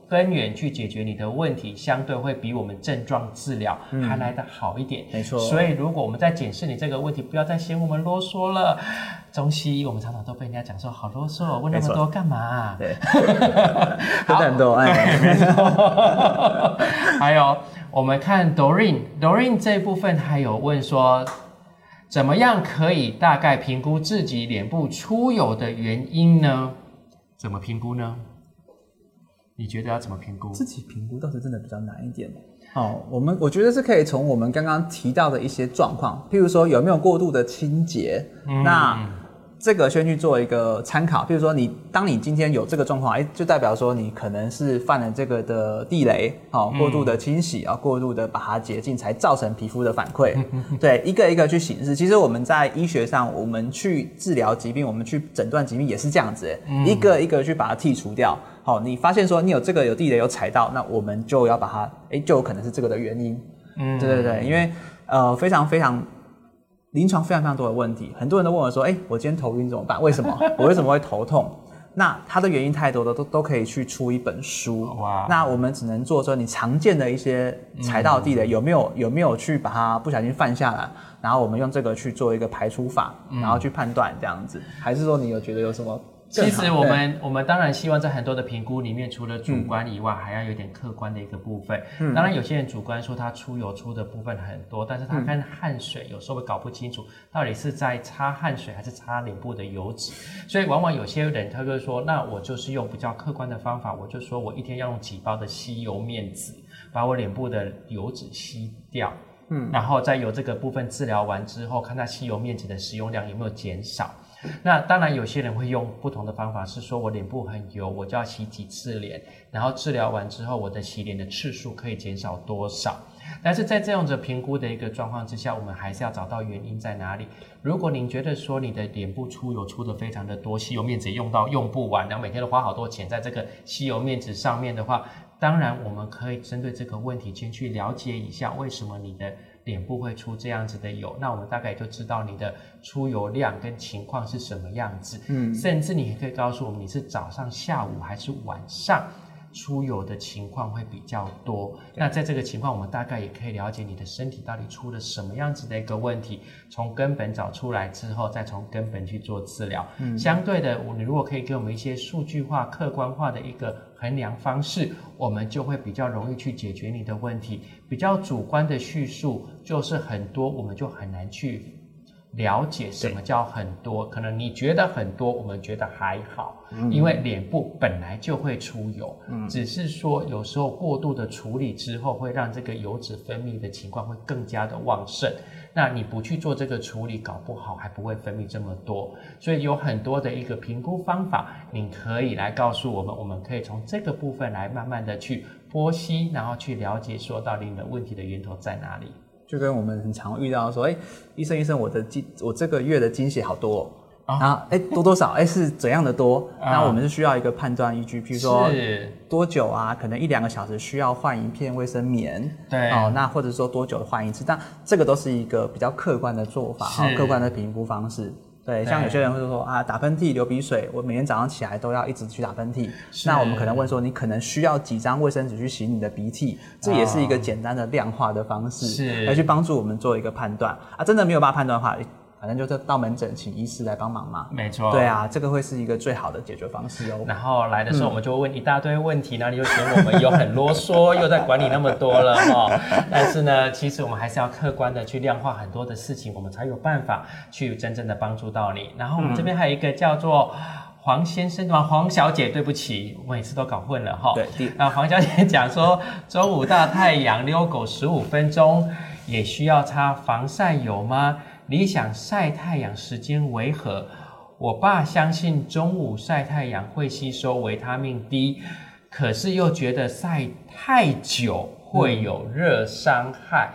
根源去解决你的问题，相对会比我们症状治疗还来得好一点。 没错。 所以如果我们在检视你这个问题，不要再嫌我们啰嗦了。中西医我们常常都被人家讲说好啰嗦，问那么多干嘛？ 对，真的很多哎，没错。还有我们看 Doreen 这一部分还有问说，怎么样可以大概评估自己脸部出油的原因呢？怎么评估呢？你觉得要怎么评估？ 自己评估倒是真的比较难一点。我觉得是可以从我们刚刚提到的一些状况，譬如说有没有过度的清洁，那这个先去做一个参考。譬如说当你今天有这个状况，就代表说你可能是犯了这个的地雷，过度的清洗过度的把它洁净，才造成皮肤的反馈。对，一个一个去显示。其实我们在医学上，我们去治疗疾病，我们去诊断疾病也是这样子，一个一个去把它剔除掉。你发现说你有这个有地雷有踩到，那我们就要把它，就有可能是这个的原因。对，因为非常非常临床非常非常多的问题，很多人都问我说，我今天头晕怎么办？为什么？我为什么会头痛？那它的原因太多的都可以去出一本书。哇！那我们只能做说你常见的一些踩到地雷有没有去把它不小心犯下来，然后我们用这个去做一个排除法，然后去判断这样子。还是说你有觉得有什么？ 其实我们当然希望在很多的评估里面，除了主观以外，还要有点客观的一个部分。当然有些人主观说他出油出的部分很多，但是他看汗水有时候会搞不清楚到底是在擦汗水还是擦脸部的油脂，所以往往有些人他就说，那我就是用比较客观的方法，我就说我一天要用几包的吸油面纸，把我脸部的油脂吸掉。然后再有这个部分治疗完之后，看它吸油面纸的使用量有没有减少。那当然有些人会用不同的方法，是说我脸部很油，我就要洗几次脸，然后治疗完之后我的洗脸的次数可以减少多少。但是在这样子评估的一个状况之下，我们还是要找到原因在哪里。如果您觉得说你的脸部出油出的非常的多，吸油面纸用不完，然后每天都花好多钱在这个吸油面纸上面的话，当然我们可以针对这个问题先去了解一下为什么你的脸部会出这样子的油，那我们大概就知道你的出油量跟情况是什么样子。甚至你也可以告诉我们你是早上、下午还是晚上出油的情况会比较多。那在这个情况，我们大概也可以了解你的身体到底出了什么样子的一个问题，从根本找出来之后，再从根本去做治疗。相对的，你如果可以给我们一些数据化、客观化的一个衡量方式，我们就会比较容易去解决你的问题。比较主观的叙述就是很多，我们就很难去了解什么叫很多，可能你觉得很多，我们觉得还好，因为脸部本来就会出油，只是说有时候过度的处理之后，会让这个油脂分泌的情况会更加的旺盛。那你不去做这个处理，搞不好还不会分泌这么多。所以有很多的一个评估方法，你可以来告诉我们，我们可以从这个部分来慢慢的去剖析，然后去了解说到底你的问题的源头在哪里。 就跟我们很常遇到说，医生，我这个月的经血好多然后多多少是怎样的多？那我们是需要一个判断依据，比如说多久啊？可能1-2个小时需要换一片卫生棉， 对那或者说多久换一次？但这个都是一个比较客观的做法，客观的评估方式。对，像有些人会说打喷嚏、流鼻水，我每天早上起来都要一直去打喷嚏。那我们可能问说，你可能需要几张卫生纸去洗你的鼻涕？这也是一个简单的量化的方式，来去帮助我们做一个判断。真的没有办法判断的话，反正就是到门诊请医师来帮忙嘛。 没错， 对啊，这个会是一个最好的解决方式哦。 然后来的时候我们就问一大堆问题，然后你又嫌我们又很啰嗦，又在管理那么多了但是呢，其实我们还是要客观的去量化很多的事情，我们才有办法去真正的帮助到你。然后我们这边还有一个叫做黄先生黄小姐，对不起，我每次都搞混了对， 黄小姐讲说，中午大太阳遛狗15分钟，也需要擦防晒油吗？理想晒太阳时间为何？我爸相信中午晒太阳会吸收维他命 D， 可是又觉得晒太久会有热伤害。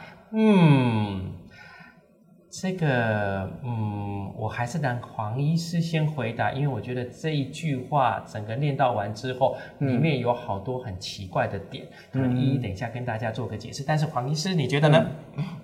这个我还是让黄医师先回答，因为我觉得这一句话整个念到完之后，里面有好多很奇怪的点，可能等一下跟大家做个解释。但是黄医师你觉得呢？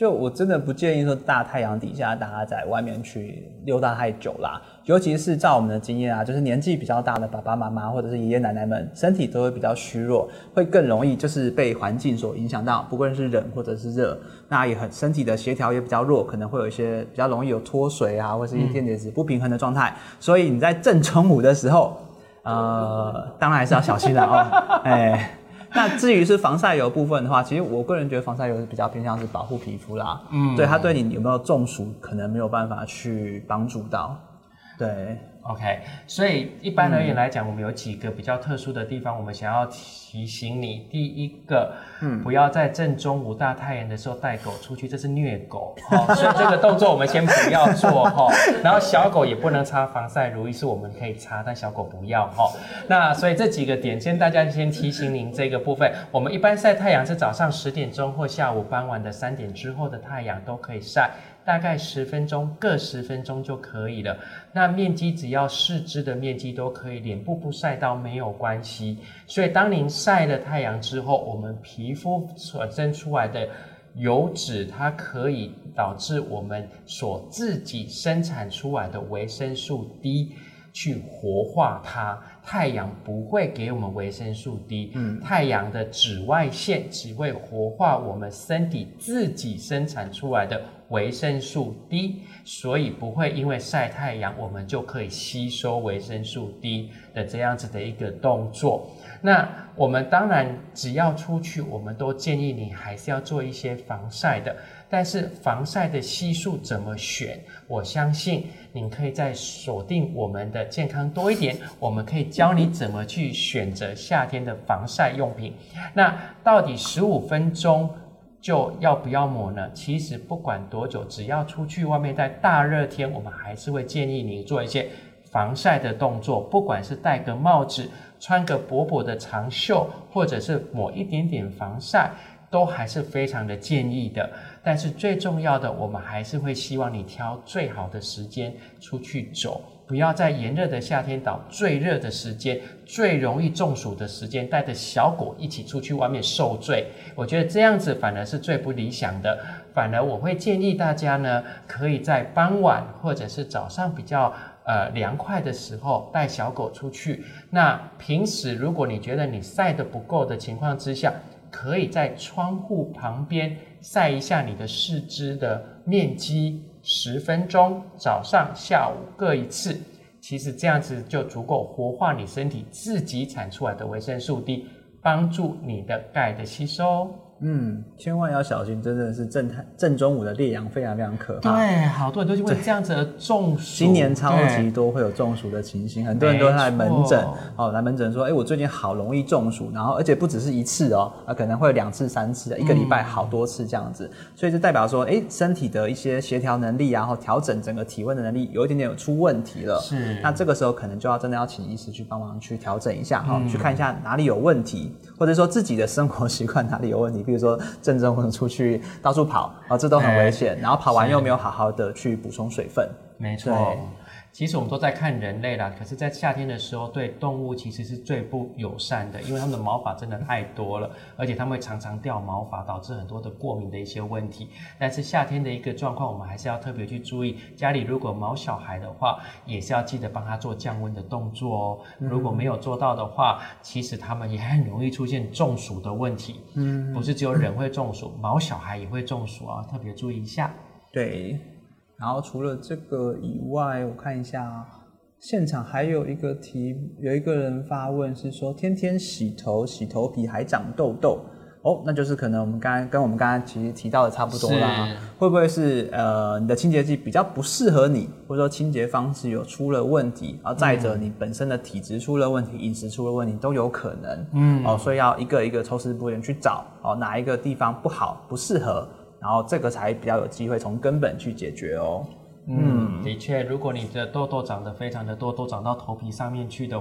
就我真的不建议说大太阳底下大家在外面去溜达太久啦，尤其是照我们的经验啊，就是年纪比较大的爸爸妈妈或者是爷爷奶奶们，身体都会比较虚弱，会更容易就是被环境所影响到，不论是冷或者是热，那也身体的协调也比较弱，可能会有一些比较容易有脱水啊，或是一电解质不平衡的状态，所以你在正中午的时候，当然还是要小心了哦，那至于是防晒油部分的话，其实我个人觉得防晒油是比较偏向是保护皮肤啦，对，它对你有没有中暑可能没有办法去帮助到，对。 OK， 所以一般而言来讲，我们有几个比较特殊的地方，我们想要提醒你。第一个，不要在正中午大太阳的时候带狗出去，这是虐狗，所以这个动作我们先不要做哈。然后小狗也不能擦防晒乳液，是我们可以擦，但小狗不要哈。那所以这几个点，大家先提醒您这个部分。我们一般晒太阳是早上10点钟或下午傍晚的3点之后的太阳都可以晒。大概10分钟，各10分钟就可以了。那面积只要4肢的面积都可以，脸部不晒到没有关系。所以当您晒了太阳之后，我们皮肤产生出来的油脂，它可以导致我们所自己生产出来的维生素 D 去活化它。太阳不会给我们维生素 D，太阳的紫外线只会活化我们身体自己生产出来的维生素 D， 所以不会因为晒太阳我们就可以吸收维生素 D 的这样子的一个动作。那我们当然只要出去，我们都建议你还是要做一些防晒的，但是防晒的系数怎么选，我相信你可以再锁定我们的健康多一点，我们可以教你怎么去选择夏天的防晒用品。那到底15分钟就要不要抹呢？其实不管多久，只要出去外面在大热天，我们还是会建议你做一些防晒的动作，不管是戴个帽子，穿个薄薄的长袖，或者是抹一点点防晒，都还是非常的建议的。但是最重要的，我们还是会希望你挑最好的时间出去走，不要在炎热的夏天找最热的时间，最容易中暑的时间，带着小狗一起出去外面受罪。我觉得这样子反而是最不理想的。反而我会建议大家呢，可以在傍晚或者是早上比较凉快的时候带小狗出去。那平时如果你觉得你晒得不够的情况之下，可以在窗户旁边晒一下你的4肢的面积10分钟，早上下午各一次。其实这样子就足够活化你身体自己产出来的维生素 D， 帮助你的钙的吸收。 千万要小心，真的是正中午的烈阳非常非常可怕。 对，好多人都因为这样子而中暑。 今年超级多会有中暑的情形，很多人都来门诊，来门诊说，我最近好容易中暑，然后而且不只是一次哦，可能会2次3次，一个礼拜好多次这样子，所以就代表说，身体的一些协调能力啊，然后调整整个体温的能力有一点点有出问题了。 是， 那这个时候可能就要真的要请医师去帮忙去调整一下，去看一下哪里有问题，或者说自己的生活习惯哪里有问题，比如说正中午出去到处跑，这都很危险，然后跑完又没有好好的去补充水分。 没错，其实我们都在看人类啦，可是在夏天的时候对动物其实是最不友善的，因为它们的毛发真的太多了，而且它们会常常掉毛发，导致很多的过敏的一些问题。但是夏天的一个状况，我们还是要特别去注意，家里如果毛小孩的话，也是要记得帮他做降温的动作哦。如果没有做到的话，其实他们也很容易出现中暑的问题。不是只有人会中暑，毛小孩也会中暑啊，特别注意一下。 对。然后除了这个以外，我看一下现场还有一个有一个人发问是说，天天洗头皮还长痘痘，那就是可能我们刚才其实提到的差不多啦。会不会是你的清洁剂比较不适合你，或者说清洁方式有出了问题，然后再者你本身的体质出了问题，饮食出了问题都有可能。所以要一个一个抽丝剥茧去找哪一个地方不好不适合，然后这个才比较有机会从根本去解决哦。的确，如果你的痘痘长得非常的多，都长到头皮上面去的话，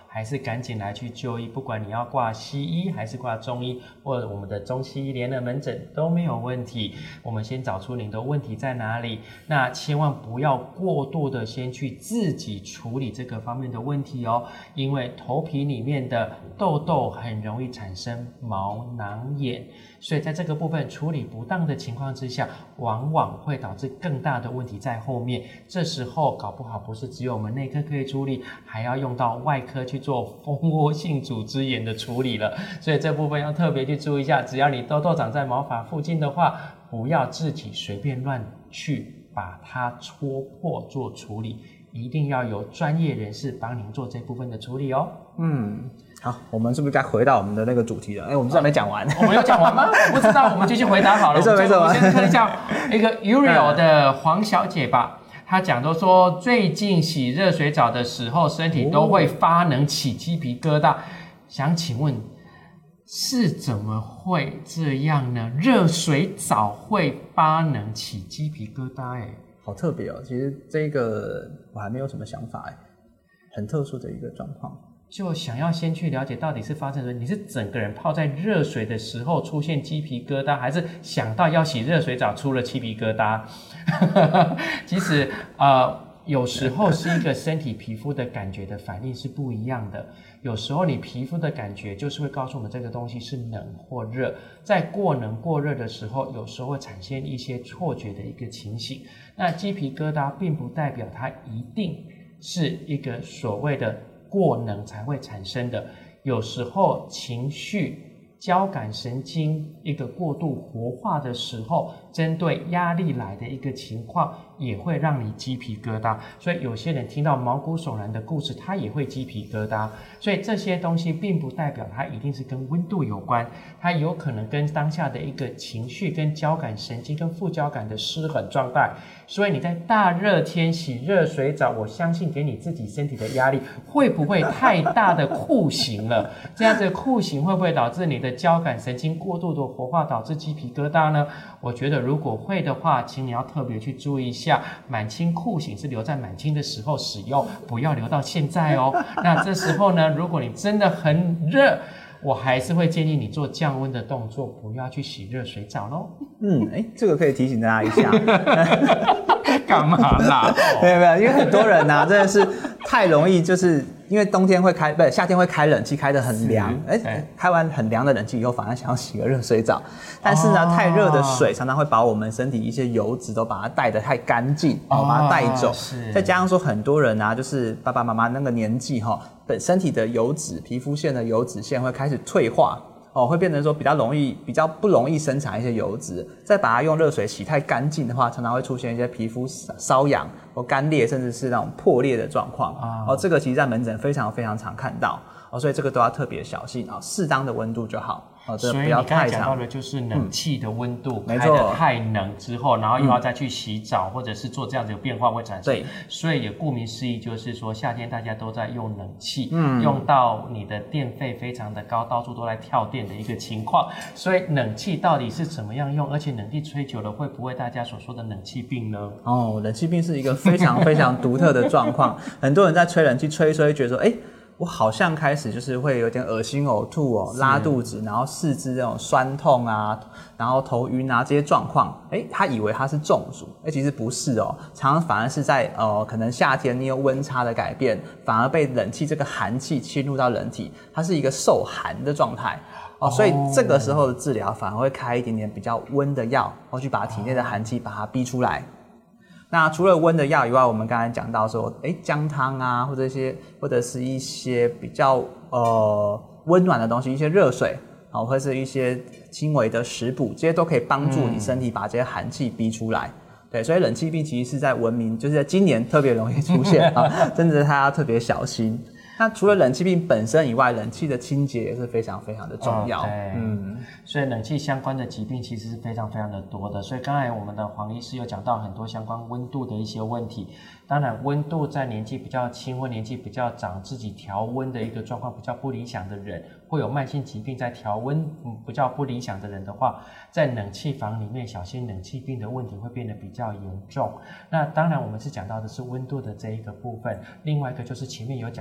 还是赶紧来去就医，不管你要挂西医还是挂中医，或者我们的中西医联合门诊都没有问题。我们先找出您的问题在哪里，那千万不要过度的先去自己处理这个方面的问题哦，因为头皮里面的痘痘很容易产生毛囊炎，所以在这个部分处理不当的情况之下，往往会导致更大的问题在后面。这时候搞不好不是只有我们内科可以处理，还要用到外科去做蜂窝性组织炎的处理了。所以这部分要特别去注意一下，只要你痘痘长在毛发附近的话，不要自己随便乱去把它戳破做处理，一定要有专业人士帮您做这部分的处理哦。 好，我们是不是该回到我们的那个主题了？我们还没讲完。 我们有讲完吗？我不知道，我们继续回答好了。 没错。 我们先看一下一个 Uriel 的黄小姐吧。她讲都说最近洗热水澡的时候，身体都会发冷起鸡皮疙瘩。想请问是怎么会这样呢？热水澡会发冷起鸡皮疙瘩？ 好特别哦。其实这个我还没有什么想法，很特殊的一个状况。 就想要先去了解到底是发生什么，你是整个人泡在热水的时候出现鸡皮疙瘩，还是想到要洗热水澡出了鸡皮疙瘩？其实有时候是一个身体皮肤的感觉的反应是不一样的，有时候你皮肤的感觉就是会告诉我们这个东西是冷或热，在过冷过热的时候，有时候会产生一些错觉的一个情形。那鸡皮疙瘩并不代表它一定是一个所谓的过冷才会产生的，有时候情绪、交感神经一个过度活化的时候，针对压力来的一个情况，也会让你鸡皮疙瘩。所以有些人听到毛骨悚然的故事，他也会鸡皮疙瘩。所以这些东西并不代表它一定是跟温度有关，它有可能跟当下的一个情绪、跟交感神经、跟副交感的失衡状态。所以你在大热天洗热水澡，我相信给你自己身体的压力会不会太大的酷刑了？这样子的酷刑会不会导致你的交感神经过度的活化，导致鸡皮疙瘩呢？我觉得如果会的话，请你要特别去注意一下，满清酷刑是留在满清的时候使用，不要留到现在哦。那这时候呢，如果你真的很热，我还是会建议你做降温的动作，不要去洗热水澡咯。 这个可以提醒大家一下。 干嘛啦？ 没有，因为很多人真的是太容易，就是因为冬天会开，不是夏天会开冷气，开得很凉，开完很凉的冷气以后，反而想要洗个热水澡。但是呢，太热的水常常会把我们身体一些油脂都把它带得太干净，把它带走。再加上说很多人就是爸爸妈妈那个年纪本身体的油脂、皮肤线的油脂线会开始退化。会变成说比较不容易生产一些油脂，再把它用热水洗太干净的话，常常会出现一些皮肤瘙痒或干裂，甚至是那种破裂的状况。这个其实在门诊非常非常常看到。所以这个都要特别小心适当的温度就好。 所以你刚才讲到的就是冷气的温度， 开得太冷之后，然后又要再去洗澡，或者是做这样子的变化会产生。对，所以也顾名思义，就是说夏天大家都在用冷气，用到你的电费非常的高，到处都来跳电的一个情况。所以冷气到底是怎么样用？而且冷气吹久了会不会大家所说的冷气病呢？ 冷气病是一个非常非常独特的状况。很多人在吹冷气吹一吹，觉得说，我好像开始就是会有点恶心呕吐拉肚子，然后四肢这种酸痛然后头晕这些状况，他以为他是中暑，其实不是常常反而是在可能夏天你有温差的改变，反而被冷气这个寒气侵入到人体，它是一个受寒的状态所以这个时候的治疗反而会开一点点比较温的药，去把体内的寒气把它逼出来。那除了温的药以外，我们刚才讲到说，姜汤或者是一些比较温暖的东西，一些热水或者是一些轻微的食补，这些都可以帮助你身体把这些寒气逼出来。对，所以冷气病其实是在就是在今年特别容易出现真的它要特别小心。那除了冷气病本身以外，冷气的清洁也是非常非常的重要。 所以冷气相关的疾病其实是非常非常的多的。所以刚才我们的黄医师有讲到很多相关温度的一些问题。当然，温度在年纪比较轻或年纪比较长，自己调温的一个状况比较不理想的人，会有慢性疾病在调温比较不理想的人的话，在冷气房里面小心冷气病的问题会变得比较严重。那当然，我们是讲到的是温度的这一个部分，另外一个就是前面有讲到的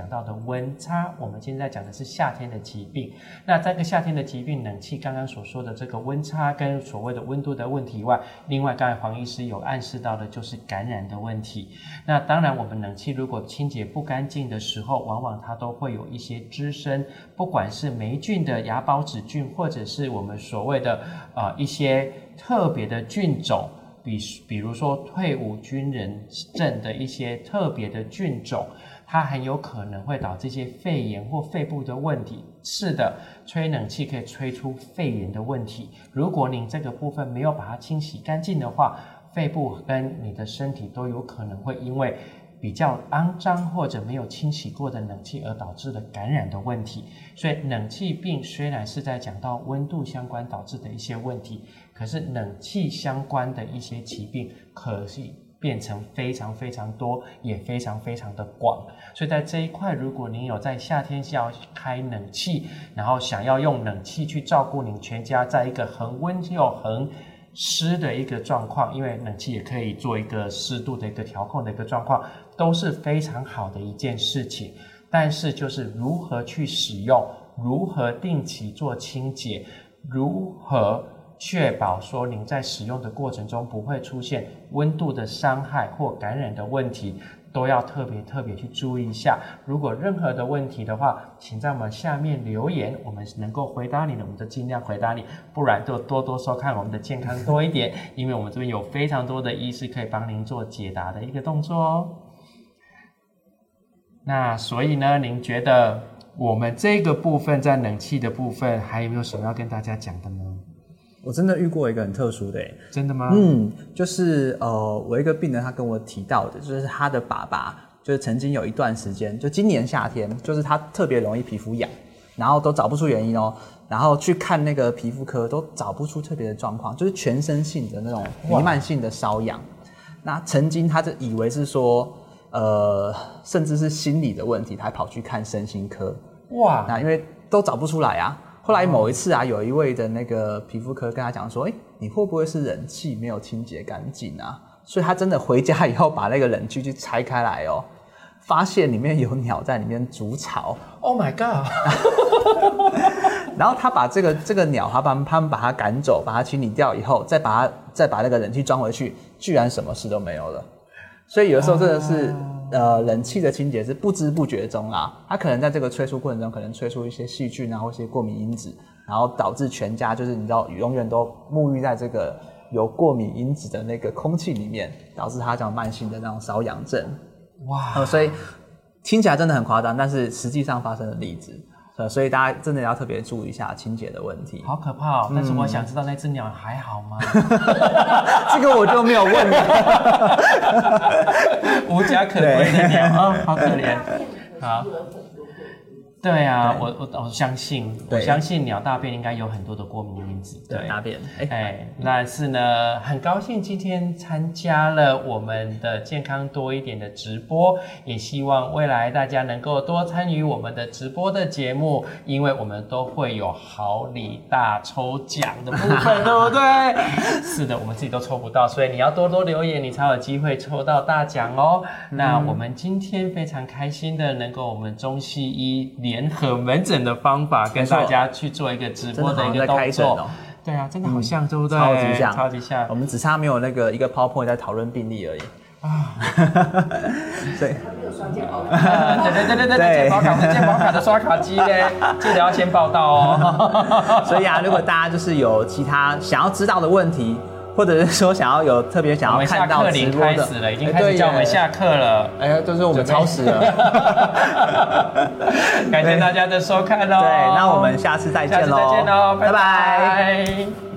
温差。我们现在讲的是夏天的疾病。那这个夏天的疾病，冷气刚刚所说的这个温差跟所谓的温度的问题以外，另外刚才黄医师有暗示到的就是感染的问题。那当然我们冷气如果清洁不干净的时候，往往它都会有一些滋生，不管是霉菌的芽孢子菌，或者是我们所谓的一些特别的菌种，比如说退伍军人症的一些特别的菌种，它很有可能会导致一些肺炎或肺部的问题。是的，吹冷气可以吹出肺炎的问题。如果您这个部分没有把它清洗干净的话，肺部跟你的身体都有可能会因为比较肮脏或者没有清洗过的冷气而导致的感染的问题。所以冷气病虽然是在讲到温度相关导致的一些问题，可是冷气相关的一些疾病可以变成非常非常多，也非常非常的广。所以在这一块，如果您有在夏天要开冷气，然后想要用冷气去照顾您全家在一个恒温又恒湿的一个状况，因为冷气也可以做一个湿度的一个调控的一个状况，都是非常好的一件事情。但是就是如何去使用，如何定期做清洁，如何确保说您在使用的过程中不会出现温度的伤害或感染的问题，都要特别去注意一下。如果任何的问题的话，请在我们下面留言，我们能够回答你的，我们就尽量回答你，不然就多多收看我们的健康多一点，因为我们这边有非常多的医师可以帮您做解答的一个动作哦。那所以呢，您觉得我们这个部分在冷气的部分还有没有什么要跟大家讲的呢？ 我真的遇过一个很特殊的。 真的吗？ 就是我一个病人他跟我提到的，就是他的爸爸就是曾经有一段时间，就今年夏天，就是他特别容易皮肤痒，然后都找不出原因哦，然后去看那个皮肤科都找不出特别的状况，就是全身性的那种弥漫性的瘙痒。那曾经他就以为是说甚至是心理的问题，他还跑去看身心科。哇！那因为都找不出来啊。后来某一次啊，有一位的那个皮肤科跟他讲说，你会不会是冷气没有清洁干净啊？所以他真的回家以后把那个冷气去拆开来哦，发现里面有鸟在里面筑巢。 Oh my god！ 然后他把这个鸟，他们把它赶走，把它清理掉以后，再把那个冷气装回去，居然什么事都没有了。所以有的时候真的是冷气的清洁是不知不觉中啊，它可能在这个吹出过程中，可能吹出一些细菌啊或一些过敏因子，然后导致全家就是你知道永远都沐浴在这个有过敏因子的那个空气里面，导致它这种慢性的那种瘙痒症。哇！所以听起来真的很夸张，但是实际上发生的例子。所以大家真的要特别注意一下清洁的问题。 好可怕哦！但是我想知道那只鸟还好吗？ 这个我就没有问了。 无家可归的鸟啊，好可怜。好。对啊，我相信，鸟大便应该有很多的过敏因子。 对，大便。 但是呢，很高兴今天参加了我们的健康多一点的直播，也希望未来大家能够多参与我们的直播的节目，因为我们都会有好礼大抽奖的部分，对不对？是的，我们自己都抽不到，所以你要多多留言，你才有机会抽到大奖哦。那我们今天非常开心的能够我们中西医联合门诊的方法跟大家去做一个直播的一个动作。对啊，真的好像，对不对？超级像。 我们只差没有那个一个 PowerPoint 在讨论病例而已啊。对， 对，健保卡的刷卡机嘞，记得要先报到哦。 所以啊，如果大家就是有其他想要知道的问题，或者是说想要特别想要看到直播的， 我们下课铃开始了，已经开始叫我们下课了。 就是我们超时了。 感谢大家的收看哦。 对，那我们下次再见喽。 拜拜。